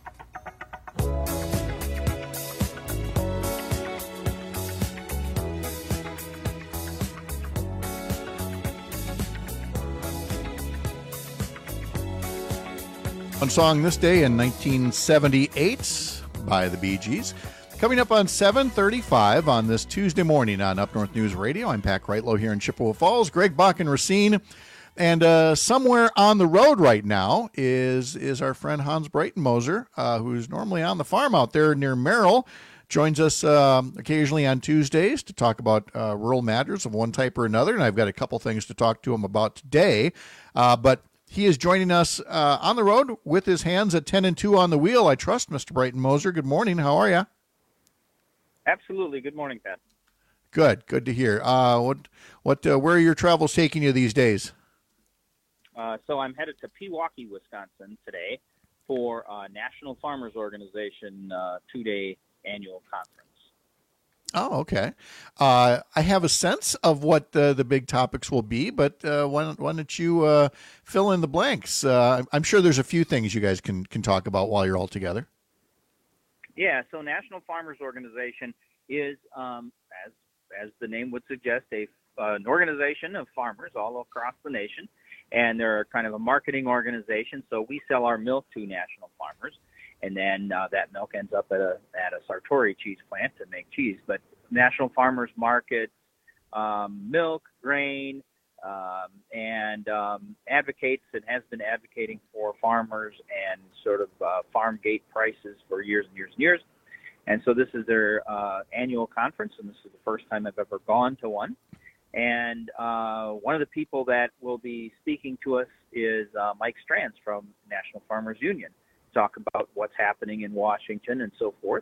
Speaker 15: On Song This Day in nineteen seventy-eight by the Bee Gees. Coming up on seven thirty-five on this Tuesday morning on Up North News Radio. I'm Pat Kreitlow here in Chippewa Falls. Greg Bach in Racine. And uh, somewhere on the road right now is is our friend Hans Breitenmoser, uh, who's normally on the farm out there near Merrill. Joins us um, occasionally on Tuesdays to talk about uh, rural matters of one type or another. And I've got a couple things to talk to him about today. Uh, but he is joining us uh, on the road with his hands at ten and two on the wheel. I trust, Mister Breitenmoser. Good morning. How are you?
Speaker 2: Absolutely. Good morning, Pat.
Speaker 15: Good. Good to hear. Uh, what? What? Uh, where are your travels taking you these days?
Speaker 2: Uh, so I'm headed to Pewaukee, Wisconsin today for uh, National Farmers Organization uh, two-day annual conference.
Speaker 15: Oh, okay. Uh, I have a sense of what uh, the big topics will be, but uh, why, don't, why don't you uh, fill in the blanks? Uh, I'm sure there's a few things you guys can, can talk about while you're all together.
Speaker 2: Yeah, so National Farmers Organization is, um, as as the name would suggest, a uh, an organization of farmers all across the nation. And they're kind of a marketing organization, so we sell our milk to national farmers, and then uh, that milk ends up at a at a Sartori cheese plant to make cheese. But national farmers market um, milk, grain, um, and um, advocates and has been advocating for farmers and sort of uh, farm gate prices for years and years and years. And so this is their uh, annual conference, and this is the first time I've ever gone to one. And uh, one of the people that will be speaking to us is uh, Mike Strands from National Farmers Union, talk about what's happening in Washington and so forth.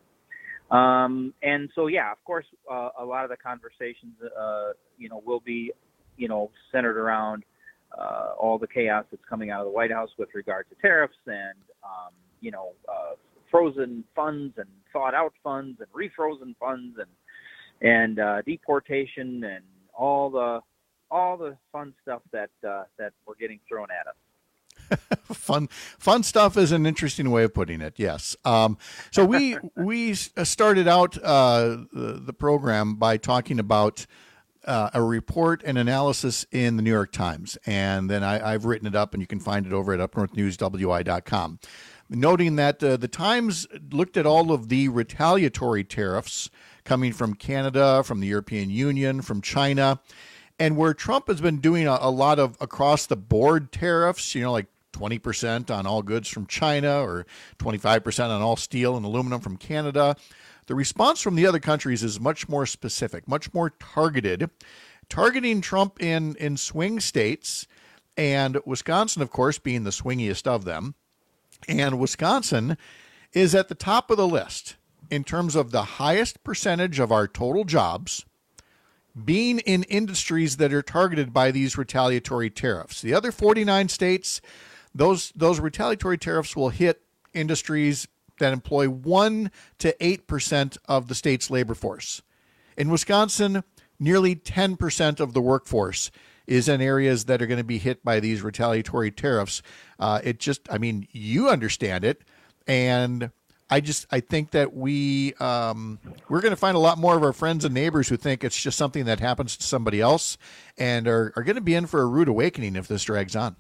Speaker 2: Um, and so, yeah, of course, uh, a lot of the conversations, uh, you know, will be, you know, centered around uh, all the chaos that's coming out of the White House with regard to tariffs and, um, you know, uh, frozen funds and thawed out funds and refrozen funds and and uh, deportation and all the all the fun stuff that uh, that we're getting thrown at us.
Speaker 15: fun fun stuff is an interesting way of putting it. Yes. Um, so we we started out uh, the, the program by talking about uh, a report and analysis in the New York Times, and then I, I've written it up, and you can find it over at up north news w i dot com. Noting that uh, the Times looked at all of the retaliatory tariffs coming from Canada, from the European Union, from China, and where Trump has been doing a, a lot of across-the-board tariffs, you know, like twenty percent on all goods from China or twenty-five percent on all steel and aluminum from Canada. The response from the other countries is much more specific, much more targeted, targeting Trump in, in swing states, and Wisconsin, of course, being the swingiest of them. And Wisconsin is at the top of the list in terms of the highest percentage of our total jobs being in industries that are targeted by these retaliatory tariffs. The other forty-nine states, those those retaliatory tariffs will hit industries that employ one to eight percent of the state's labor force. In Wisconsin, nearly ten percent of the workforce is in areas that are going to be hit by these retaliatory tariffs. Uh, it just, I mean, you understand it, and I just, I think that we, um, we're going to find a lot more of our friends and neighbors who think it's just something that happens to somebody else and are, are going to be in for a rude awakening if this drags on.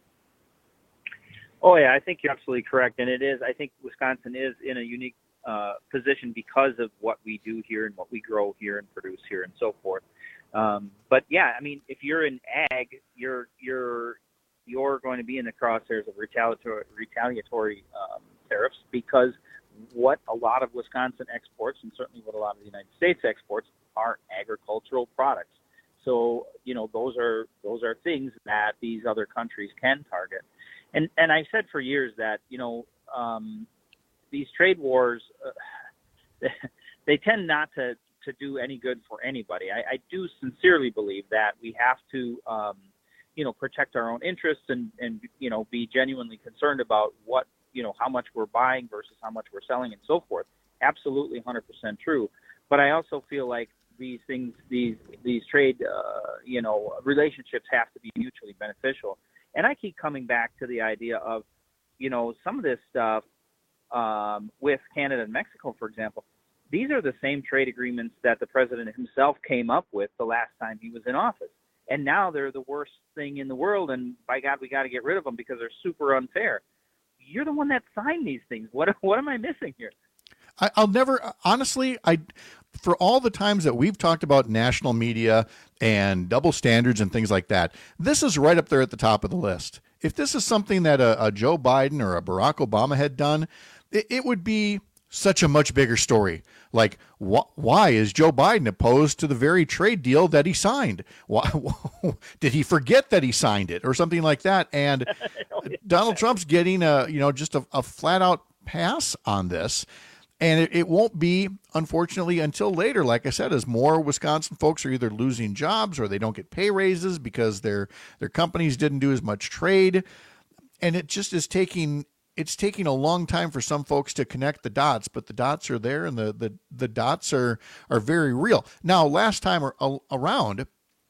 Speaker 2: Oh, yeah, I think you're absolutely correct. And it is, I think Wisconsin is in a unique uh, position because of what we do here and what we grow here and produce here and so forth. Um, but yeah, I mean, if you're in ag, you're, you're, you're going to be in the crosshairs of retaliatory, retaliatory um, tariffs because what a lot of Wisconsin exports, and certainly what a lot of the United States exports, are agricultural products. So, you know, those are those are things that these other countries can target. And and I said for years that, you know, um, these trade wars, uh, they tend not to, to do any good for anybody. I, I do sincerely believe that we have to, um, you know, protect our own interests and, and, you know, be genuinely concerned about what, you know, how much we're buying versus how much we're selling and so forth. Absolutely one hundred percent true. But I also feel like these things, these, these trade, uh, you know, relationships have to be mutually beneficial. And I keep coming back to the idea of, you know, some of this stuff um, with Canada and Mexico, for example. These are the same trade agreements that the president himself came up with the last time he was in office. And now they're the worst thing in the world. And by God, we got to get rid of them because they're super unfair. you're the one that signed these things. What what am I missing here?
Speaker 15: I, I'll never, honestly, I, for all the times that we've talked about national media and double standards and things like that, this is right up there at the top of the list. If this is something that a, a Joe Biden or a Barack Obama had done, it, it would be such a much bigger story. Like, wh- why is Joe Biden opposed to the very trade deal that he signed? Why, did he forget that he signed it or something like that? And Donald Trump's getting a, you know, just a, a flat out pass on this. And it, it won't be, unfortunately, until later, like I said, as more Wisconsin folks are either losing jobs or they don't get pay raises because their their companies didn't do as much trade. And it just is taking it's taking a long time for some folks to connect the dots, but the dots are there and the the, the dots are, are very real. Now, last time around,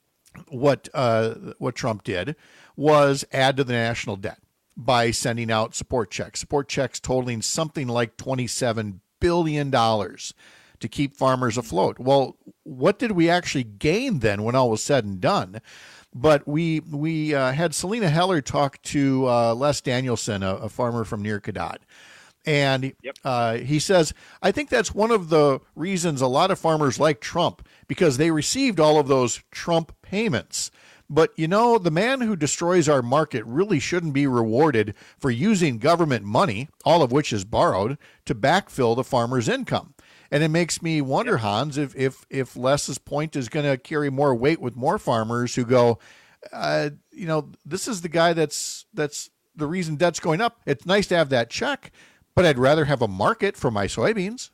Speaker 15: what uh, what Trump did was add to the national debt by sending out support checks, support checks totaling something like twenty-seven billion dollars to keep farmers afloat. Well, what did we actually gain then when all was said and done? But we we uh, had Selena Heller talk to uh, Les Danielson, a, a farmer from near Cadott. And
Speaker 2: yep.
Speaker 15: uh, he says, I think that's one of the reasons a lot of farmers like Trump, because they received all of those Trump payments. But, you know, the man who destroys our market really shouldn't be rewarded for using government money, all of which is borrowed, to backfill the farmer's income. And it makes me wonder, Hans, if if, if Les's point is going to carry more weight with more farmers who go, uh, you know, this is the guy that's that's the reason debt's going up. It's nice to have that check, but I'd rather have a market for my soybeans.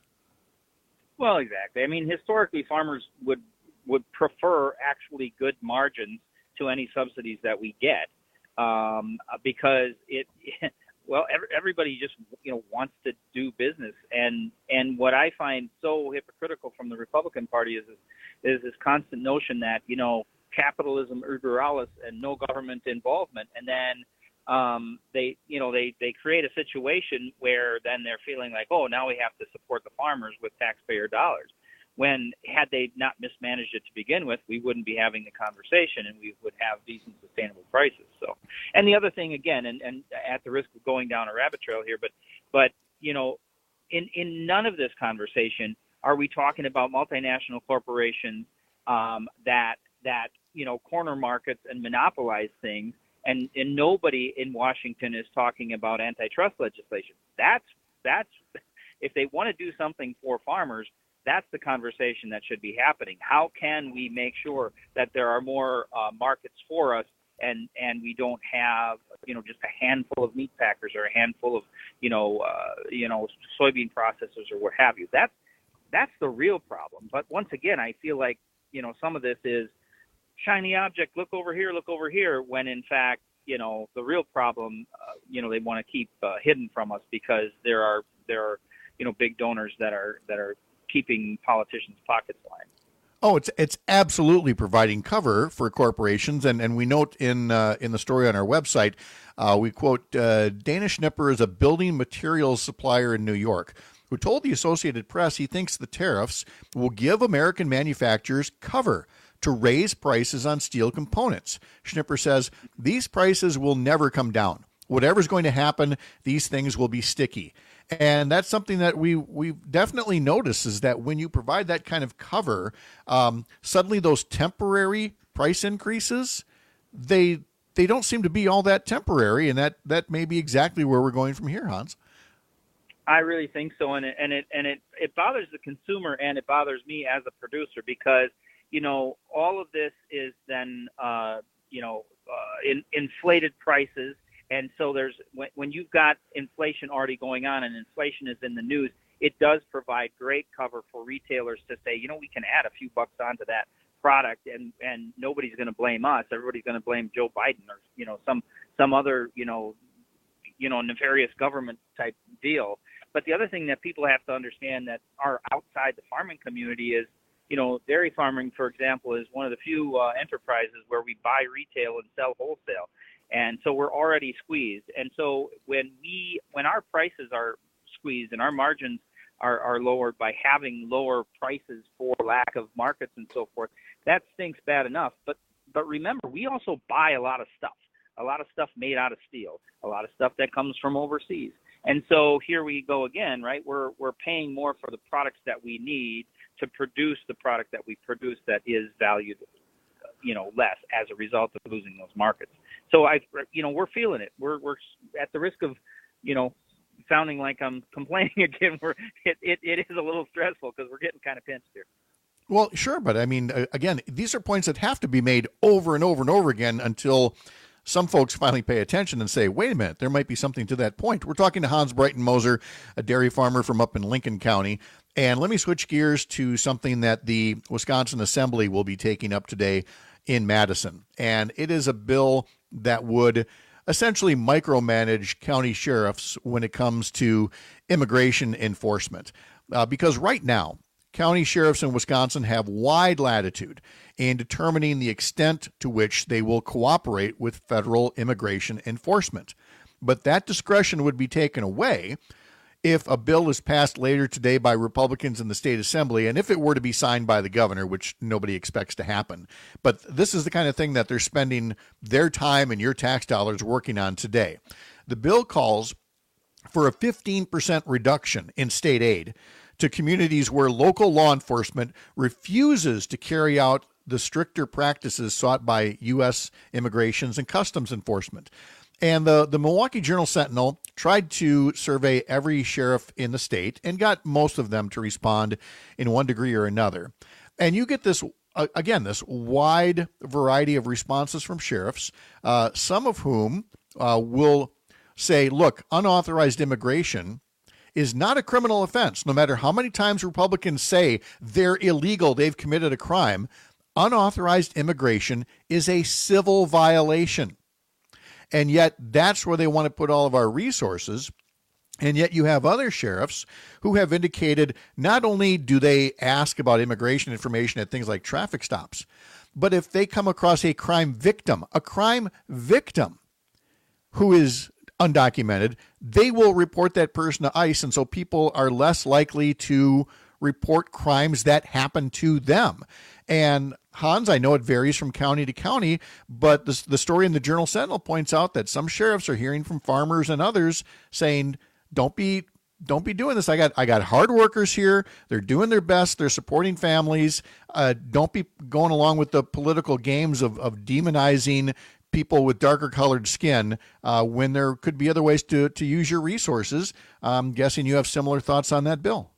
Speaker 2: Well, exactly. I mean, historically, farmers would would prefer actually good margins to any subsidies that we get, um, because it, well, every, everybody just, you know, wants to do business. And, and what I find so hypocritical from the Republican Party is, is, is this constant notion that, you know, capitalism über alles and no government involvement. And then um, they, you know, they, they create a situation where then they're feeling like, oh, now we have to support the farmers with taxpayer dollars. When had they not mismanaged it to begin with, we wouldn't be having the conversation and we would have decent, sustainable prices. So, and the other thing, again, and, and at the risk of going down a rabbit trail here, but, but you know, in, in none of this conversation are we talking about multinational corporations um, that, that, you know, corner markets and monopolize things. And, and nobody in Washington is talking about antitrust legislation. That's, that's, if they want to do something for farmers, that's the conversation that should be happening. How can we make sure that there are more uh, markets for us, and, and we don't have, you know, just a handful of meat packers or a handful of, you know, uh, you know, soybean processors or what have you. That's that's the real problem. But once again, I feel like, you know, some of this is shiny object. Look over here. Look over here. When in fact, you know, the real problem, uh, you know, they want to keep uh, hidden from us because there are there are, you know, big donors that are that are keeping politicians' pockets lined.
Speaker 15: Oh, it's it's absolutely providing cover for corporations, and, and we note in uh, in the story on our website, uh, we quote uh, Dana Schnipper is a building materials supplier in New York who told the Associated Press he thinks the tariffs will give American manufacturers cover to raise prices on steel components. Schnipper says these prices will never come down. Whatever's going to happen, these things will be sticky. And that's something that we we definitely notice is that when you provide that kind of cover, um, suddenly those temporary price increases, they they don't seem to be all that temporary, and that, that may be exactly where we're going from here, Hans.
Speaker 2: I really think so, and it and it and it, it bothers the consumer, and it bothers me as a producer because, you know, all of this is then uh, you know uh, in, inflated prices. And so there's when, when you've got inflation already going on and inflation is in the news, it does provide great cover for retailers to say, you know, we can add a few bucks onto that product and, and nobody's going to blame us. Everybody's going to blame Joe Biden or, you know, some some other, you know, you know, nefarious government type deal. But the other thing that people have to understand that are outside the farming community is, you know, dairy farming, for example, is one of the few uh, enterprises where we buy retail and sell wholesale. And so we're already squeezed. And so when we, when our prices are squeezed and our margins are, are lowered by having lower prices for lack of markets and so forth, that stinks bad enough. But, but remember, we also buy a lot of stuff. a lot of stuff made out of steel, a lot of stuff that comes from overseas. And so here we go again, right? We're we're paying more for the products that we need to produce the product that we produce that is valued, you know, less as a result of losing those markets. So I, you know, we're feeling it. We're we're at the risk of, you know, sounding like I'm complaining again. We're it it, it is a little stressful because we're getting kind of pinched here.
Speaker 15: Well, sure, but I mean, again, these are points that have to be made over and over and over again until some folks finally pay attention and say, wait a minute, there might be something to that point. We're talking to Hans Breitenmoser, a dairy farmer from up in Lincoln County. And let me switch gears to something that the Wisconsin Assembly will be taking up today in Madison. And it is a bill that would essentially micromanage county sheriffs when it comes to immigration enforcement. Uh, because right now, county sheriffs in Wisconsin have wide latitude in determining the extent to which they will cooperate with federal immigration enforcement. But that discretion would be taken away if a bill is passed later today by Republicans in the state assembly, and if it were to be signed by the governor, which nobody expects to happen. But this is the kind of thing that they're spending their time and your tax dollars working on today. The bill calls for a fifteen percent reduction in state aid to communities where local law enforcement refuses to carry out the stricter practices sought by U S Immigrations and Customs Enforcement. And the, the Milwaukee Journal-Sentinel tried to survey every sheriff in the state and got most of them to respond in one degree or another. And you get this, uh, again, this wide variety of responses from sheriffs, uh, some of whom uh, will say, look, unauthorized immigration is not a criminal offense. No matter how many times Republicans say they're illegal, they've committed a crime, unauthorized immigration is a civil violation. And yet that's where they want to put all of our resources. And yet you have other sheriffs who have indicated not only do they ask about immigration information at things like traffic stops, but if they come across a crime victim, a crime victim who is undocumented, they will report that person to ICE. And so people are less likely to report crimes that happen to them. And Hans, I know it varies from county to county, but the, the story in the Journal-Sentinel points out that some sheriffs are hearing from farmers and others saying, don't be don't be doing this. I got I got hard workers here. They're doing their best. They're supporting families. Uh, don't be going along with the political games of, of demonizing people with darker colored skin uh, when there could be other ways to, to use your resources. I'm guessing you have similar thoughts on that bill.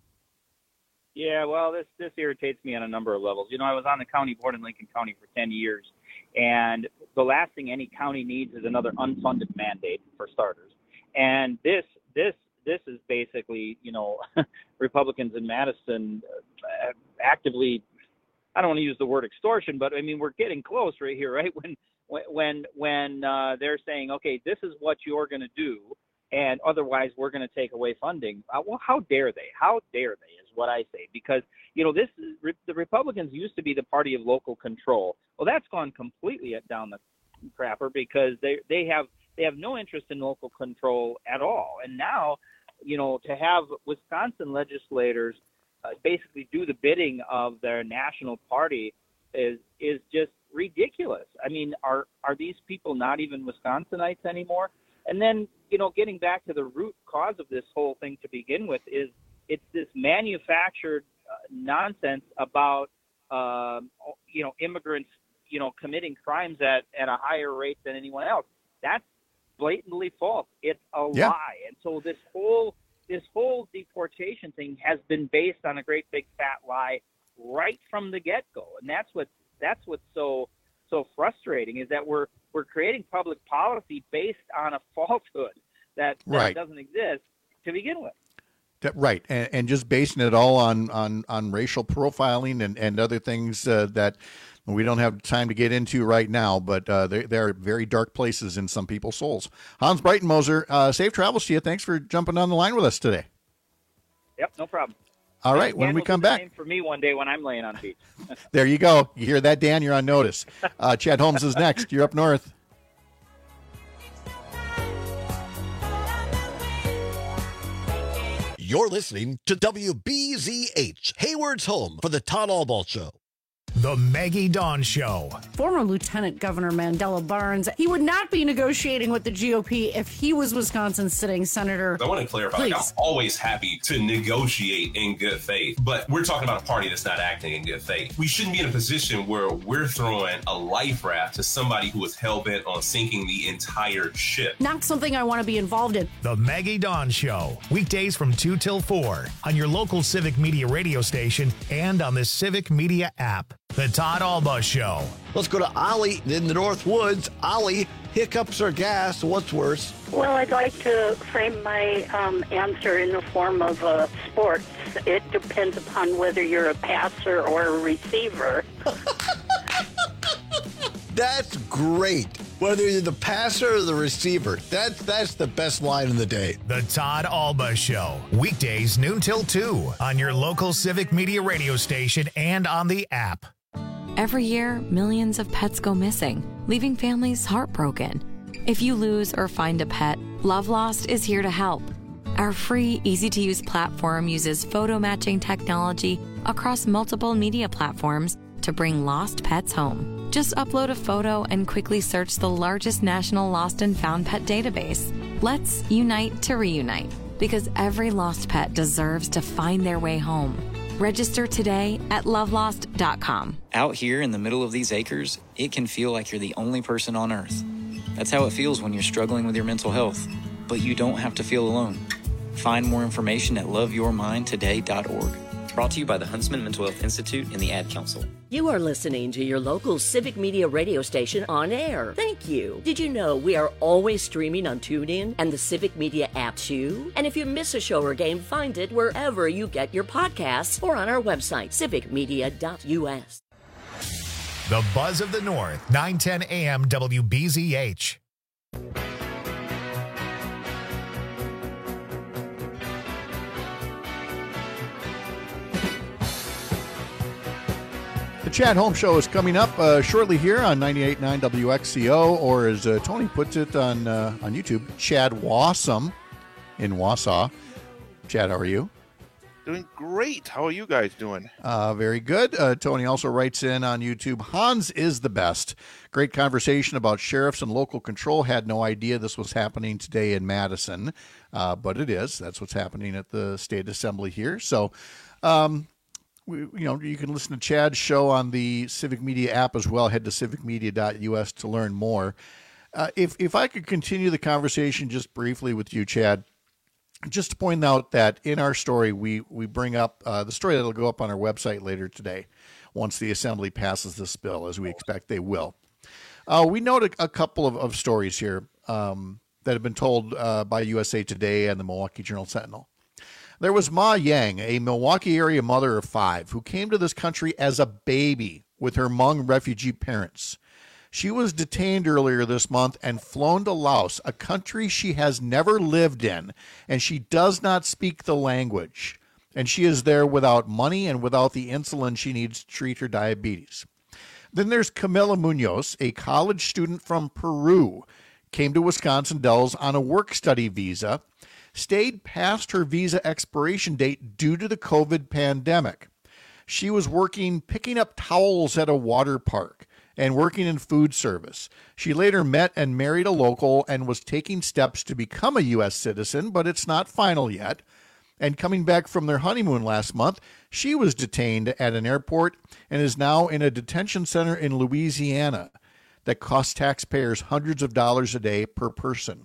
Speaker 2: Yeah, well, this this irritates me on a number of levels. You know, I was on the county board in Lincoln County for ten years, and the last thing any county needs is another unfunded mandate, for starters. And this this this is basically, you know, Republicans in Madison uh, actively, I don't want to use the word extortion, but I mean, we're getting close right here, right? When when when uh, they're saying, okay, this is what you're going to do, and otherwise we're going to take away funding. Uh, well, how dare they? How dare they is what I say. Because, you know, this is, the Republicans used to be the party of local control. Well, that's gone completely down the crapper because they they have they have no interest in local control at all. And now, you know, to have Wisconsin legislators uh, basically do the bidding of their national party is is just ridiculous. I mean, are are these people not even Wisconsinites anymore? And then, you know, getting back to the root cause of this whole thing to begin with is it's this manufactured uh, nonsense about, um, you know, immigrants, you know, committing crimes at, at a higher rate than anyone else. That's blatantly false. It's a
Speaker 15: yeah.
Speaker 2: lie. And so this whole this whole deportation thing has been based on a great big fat lie right from the get-go. And that's what that's what's so so frustrating is that we're we're creating public policy based on a falsehood that, that
Speaker 15: right.
Speaker 2: doesn't exist to begin with.
Speaker 15: That, right, and, and just basing it all on on, on racial profiling and, and other things uh, that we don't have time to get into right now, but uh, they, they're very dark places in some people's souls. Hans Breitenmoser, uh, safe travels to you. Thanks for jumping on the line with us today.
Speaker 2: Yep, no problem.
Speaker 15: All right, when
Speaker 2: Dan
Speaker 15: we
Speaker 2: will
Speaker 15: come
Speaker 2: do the
Speaker 15: back.
Speaker 2: same for me one day when I'm laying on the beach.
Speaker 15: There you go. You hear that, Dan? You're on notice. Uh, Chad Holmes is next. You're up north.
Speaker 20: You're listening to W B Z H, Hayward's home for the Todd Albaugh Show.
Speaker 1: The Maggie Dawn Show.
Speaker 4: Former Lieutenant Governor Mandela Barnes, he would not be negotiating with the G O P if he was Wisconsin's sitting senator.
Speaker 5: I want to clarify, like, I'm always happy to negotiate in good faith, but we're talking about a party that's not acting in good faith. We shouldn't be in a position where we're throwing a life raft to somebody who is hell-bent on sinking the entire ship.
Speaker 4: Not something I want to be involved in.
Speaker 1: The Maggie Dawn Show. Weekdays from two till four on your local Civic Media radio station and on the Civic Media app. The Todd Alba Show.
Speaker 20: Let's go to Ollie in the North Woods. Ollie, hiccups or gas? What's worse?
Speaker 6: Well, I'd like to frame my um, answer in the form of uh, sports. It depends upon whether you're a passer or a receiver.
Speaker 20: That's great. Whether you're the passer or the receiver, that's that's the best line of the day.
Speaker 1: The Todd Alba Show. Weekdays noon till two on your local Civic Media radio station and on the app.
Speaker 7: Every year, millions of pets go missing, leaving families heartbroken. If you lose or find a pet, Love Lost is here to help. Our free, easy-to-use platform uses photo matching technology across multiple media platforms to bring lost pets home. Just upload a photo and quickly search the largest national lost and found pet database. Let's unite to reunite, because every lost pet deserves to find their way home. Register today at love lost dot com.
Speaker 8: Out here in the middle of these acres, it can feel like you're the only person on Earth. That's how it feels when you're struggling with your mental health. But you don't have to feel alone. Find more information at love your mind today dot org. Brought to you by the Huntsman Mental Health Institute and the Ad Council.
Speaker 9: You are listening to your local Civic Media radio station on air. Thank you. Did you know we are always streaming on TuneIn and the Civic Media app too? And if you miss a show or game, find it wherever you get your podcasts or on our website, civic media dot u s.
Speaker 1: The Buzz of the North, nine ten a m W B Z H.
Speaker 15: The Chad Holmes Show is coming up uh, shortly here on ninety-eight point nine W X C O, or as uh, Tony puts it on uh, on YouTube, Chad Wassum in Wausau. Chad, how are you?
Speaker 11: Doing great. How are you guys doing?
Speaker 15: Uh, very good. Uh, Tony also writes in on YouTube, Hans is the best. Great conversation about sheriffs and local control. Had no idea this was happening today in Madison, uh, but it is. That's what's happening at the State Assembly here. So, um, we, you know, you can listen to Chad's show on the Civic Media app as well. Head to civic media dot u s to learn more. Uh, if if I could continue the conversation just briefly with you, Chad, just to point out that in our story, we, we bring up uh, the story that will go up on our website later today once the Assembly passes this bill, as we expect they will. Uh, we note a, a couple of, of stories here um, that have been told uh, by U S A Today and the Milwaukee Journal-Sentinel. There was Ma Yang, a Milwaukee area mother of five, who came to this country as a baby with her Hmong refugee parents. She was detained earlier this month and flown to Laos, a country she has never lived in, and she does not speak the language. And she is there without money and without the insulin she needs to treat her diabetes. Then there's Camila Munoz, a college student from Peru, came to Wisconsin Dells on a work-study visa, stayed past her visa expiration date due to the COVID pandemic. She was working picking up towels at a water park and working in food service. She later met and married a local and was taking steps to become a U S citizen, but it's not final yet. And coming back from their honeymoon last month, she was detained at an airport and is now in a detention center in Louisiana that costs taxpayers hundreds of dollars a day per person.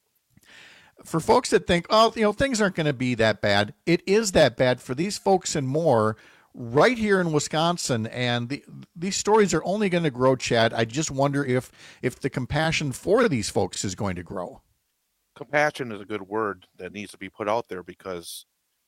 Speaker 15: For folks that think, oh, you know, things aren't going to be that bad, it is that bad for these folks and more right here in Wisconsin, and the, these stories are only going to grow, Chad. I just wonder if if the compassion for these folks is going to grow.
Speaker 11: Compassion is a good word that needs to be put out there, because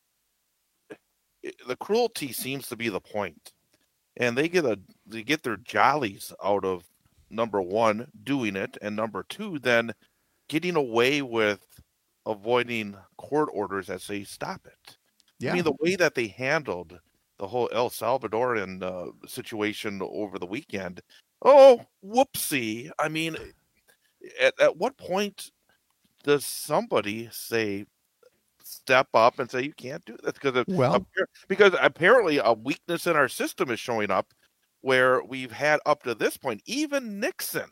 Speaker 11: it, the cruelty seems to be the point, and they get a they get their jollies out of, number one, doing it, and number two, then getting away with avoiding court orders that say stop it. Yeah. I mean, the way that they handled the whole El Salvadorian uh, situation over the weekend. Oh, whoopsie. I mean, at, at what point does somebody say, step up and say, you can't do this? Because, well, because apparently a weakness in our system is showing up where we've had up to this point, even Nixon,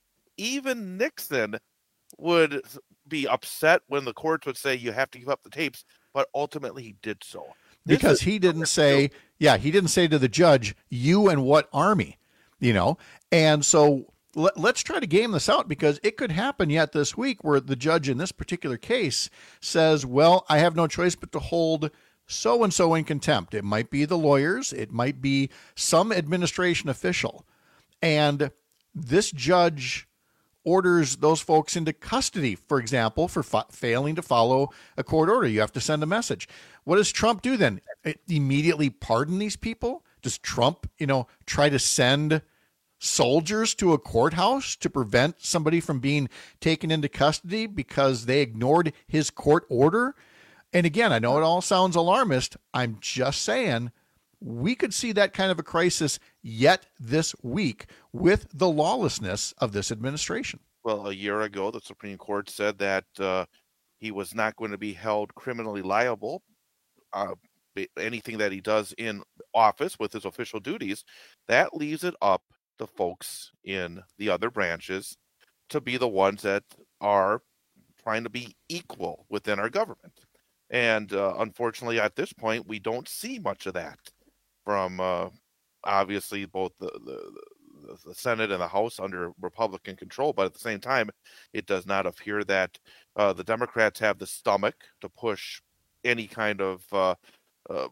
Speaker 11: even Nixon would be upset when the courts would say you have to give up the tapes, but ultimately he did so. This
Speaker 15: because
Speaker 11: is,
Speaker 15: he didn't say, yeah, he didn't say to the judge, you and what army, you know? And so let, let's try to game this out, because it could happen yet this week where the judge in this particular case says, well, I have no choice but to hold so-and-so in contempt. It might be the lawyers. It might be some administration official. And this judge orders those folks into custody, for example, for fa- failing to follow a court order. You have to send a message. What does Trump do then? It immediately pardon these people? Does Trump, you know, try to send soldiers to a courthouse to prevent somebody from being taken into custody because they ignored his court order? And again, I know it all sounds alarmist. I'm just saying we could see that kind of a crisis yet this week with the lawlessness of this administration.
Speaker 11: Well, a year ago, the Supreme Court said that uh, he was not going to be held criminally liable. Uh, anything that he does in office with his official duties, that leaves it up to folks in the other branches to be the ones that are trying to be equal within our government. And uh, unfortunately, at this point, we don't see much of that from uh, obviously both the, the, the Senate and the House under Republican control. But at the same time, it does not appear that uh, the Democrats have the stomach to push any kind of, uh, uh,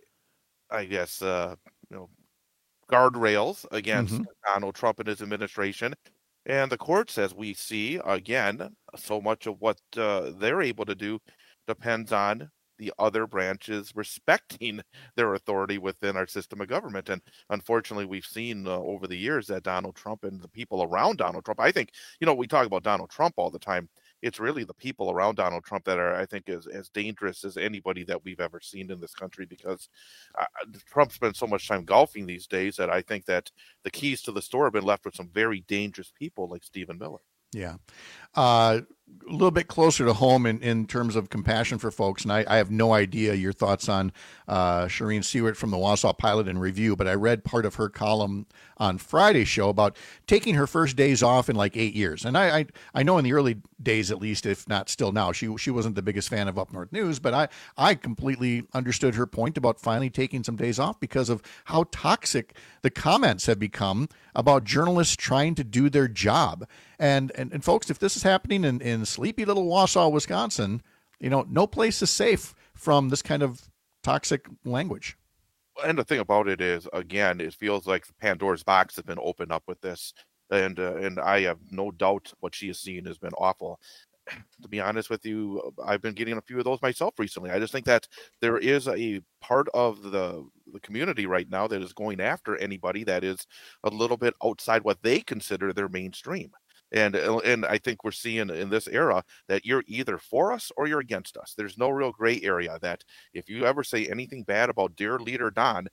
Speaker 11: I guess, uh, you know, guardrails against mm-hmm. Donald Trump and his administration. And the courts, as we see, again, so much of what uh, they're able to do depends on the other branches respecting their authority within our system of government. And unfortunately, we've seen uh, over the years that Donald Trump and the people around Donald Trump, I think, you know, we talk about Donald Trump all the time. It's really the people around Donald Trump that are, I think, as, as dangerous as anybody that we've ever seen in this country, because uh, Trump spends so much time golfing these days that I think that the keys to the store have been left with some very dangerous people like Stephen Miller.
Speaker 15: Yeah. Uh, a little bit closer to home in, in terms of compassion for folks. And I, I have no idea your thoughts on uh, Shireen Seward from the Wausau Pilot and Review, but I read part of her column on Friday's show about taking her first days off in like eight years. And I, I, I know in the early days, at least, if not still now, she she wasn't the biggest fan of Up North News, but I, I completely understood her point about finally taking some days off because of how toxic the comments have become about journalists trying to do their job. And, and, and folks, if this is happening in, in sleepy little Wausau, Wisconsin, you know, no place is safe from this kind of toxic language.
Speaker 11: And the thing about it is, again, it feels like the Pandora's box has been opened up with this. And uh, and I have no doubt what she has seen has been awful. To be honest with you, I've been getting a few of those myself recently. I just think that there is a part of the, the community right now that is going after anybody that is a little bit outside what they consider their mainstream. And and I think we're seeing in this era that you're either for us or you're against us. There's no real gray area that if you ever say anything bad about dear leader Don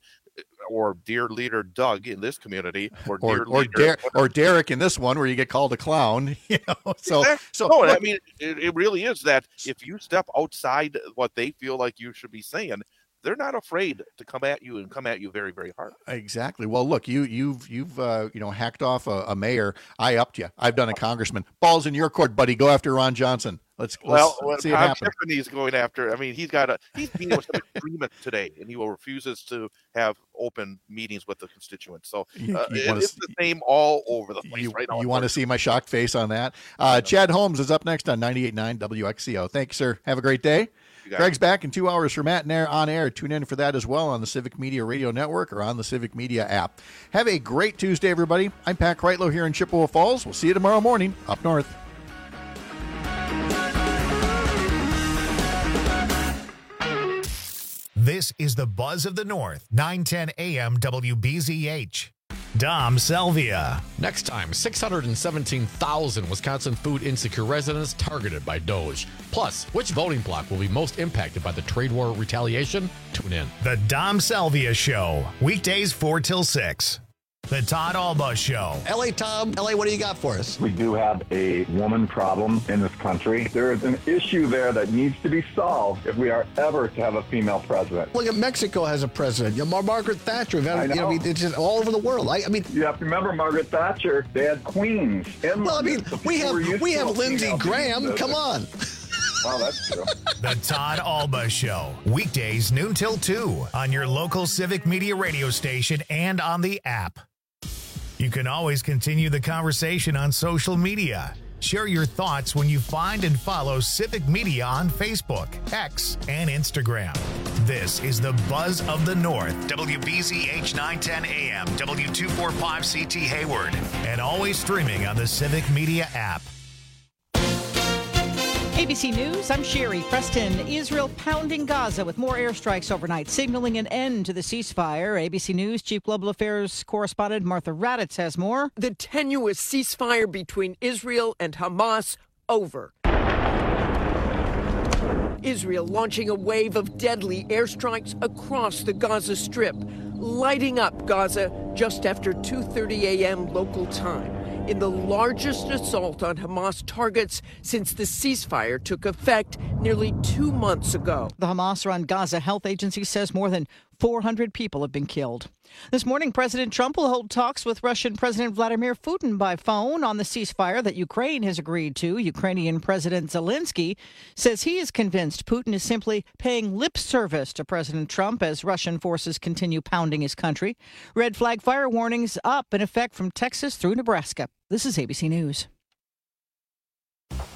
Speaker 11: or dear leader Doug in this community, or
Speaker 15: or
Speaker 11: dear
Speaker 15: or,
Speaker 11: leader,
Speaker 15: Der- or Derek in this one where you get called a clown, you know. So
Speaker 11: exactly.
Speaker 15: so
Speaker 11: no,
Speaker 15: look,
Speaker 11: I mean it, it really is that if you step outside what they feel like you should be saying, they're not afraid to come at you and come at you very, very hard.
Speaker 15: Exactly. Well, look, you, you've, you've, uh, you know, hacked off a, a mayor. I upped you. I've done a congressman. Ball's in your court, buddy. Go after Ron Johnson. Let's, let's,
Speaker 11: well,
Speaker 15: let's see it
Speaker 11: Tom
Speaker 15: happen.
Speaker 11: Tiffany's going after. I mean, he's got a he's meeting with some agreement today, and he will refuses to have open meetings with the constituents. So
Speaker 15: You-
Speaker 11: uh,
Speaker 15: you
Speaker 11: it-
Speaker 15: wanna
Speaker 11: it's the same all over the place
Speaker 15: You,
Speaker 11: right now.
Speaker 15: you want to see my shocked face on that? Uh, Chad Holmes is up next on ninety-eight point nine W X C O. Thanks, sir. Have a great day.
Speaker 11: You got
Speaker 15: Greg's
Speaker 11: it.
Speaker 15: back in two hours for Matt and Air on air. Tune in for that as well on the Civic Media Radio Network or on the Civic Media app. Have a great Tuesday, everybody. I'm Pat Kreitlow here in Chippewa Falls. We'll see you tomorrow morning up north.
Speaker 1: This is the Buzz of the North, nine ten A M W B Z H. Dom Salvia.
Speaker 10: Next time, six hundred seventeen thousand Wisconsin food insecure residents targeted by Doge. Plus, which voting bloc will be most impacted by the trade war retaliation? Tune in.
Speaker 1: The Dom Salvia Show, weekdays four till six. The Todd Alba Show.
Speaker 20: L A Tom, L A, what do you got for us?
Speaker 12: We do have a woman problem in this country. There is an issue there that needs to be solved if we are ever to have a female president.
Speaker 20: Look at Mexico has a president. You know, Mar- Margaret Thatcher.
Speaker 12: I know.
Speaker 20: You know, I mean, it's just all over the world. I, I mean,
Speaker 12: you have to remember Margaret Thatcher. They had queens. In
Speaker 20: well, I mean,
Speaker 12: so
Speaker 20: we have we have Lindsey Graham. Come on.
Speaker 12: Well, that's true.
Speaker 1: The Todd Alba Show. Weekdays noon till two on your local Civic Media radio station and on the app. You can always continue the conversation on social media. Share your thoughts when you find and follow Civic Media on Facebook, X, and Instagram. This is the Buzz of the North, W B Z H nine ten A M, W two forty-five C T Hayward, and always streaming on the Civic Media app.
Speaker 14: A B C News, I'm Sherry Preston. Israel pounding Gaza with more airstrikes overnight, signaling an end to the ceasefire. A B C News Chief Global Affairs correspondent Martha Raddatz has more.
Speaker 16: The tenuous ceasefire between Israel and Hamas over. Israel launching a wave of deadly airstrikes across the Gaza Strip, lighting up Gaza just after two thirty a.m. local time, in the largest assault on Hamas targets since the ceasefire took effect nearly two months ago.
Speaker 14: The Hamas-run Gaza Health Agency says more than four hundred people have been killed. This morning, President Trump will hold talks with Russian President Vladimir Putin by phone on the ceasefire that Ukraine has agreed to. Ukrainian President Zelensky says he is convinced Putin is simply paying lip service to President Trump as Russian forces continue pounding his country. Red flag fire warnings up in effect from Texas through Nebraska. This is A B C News.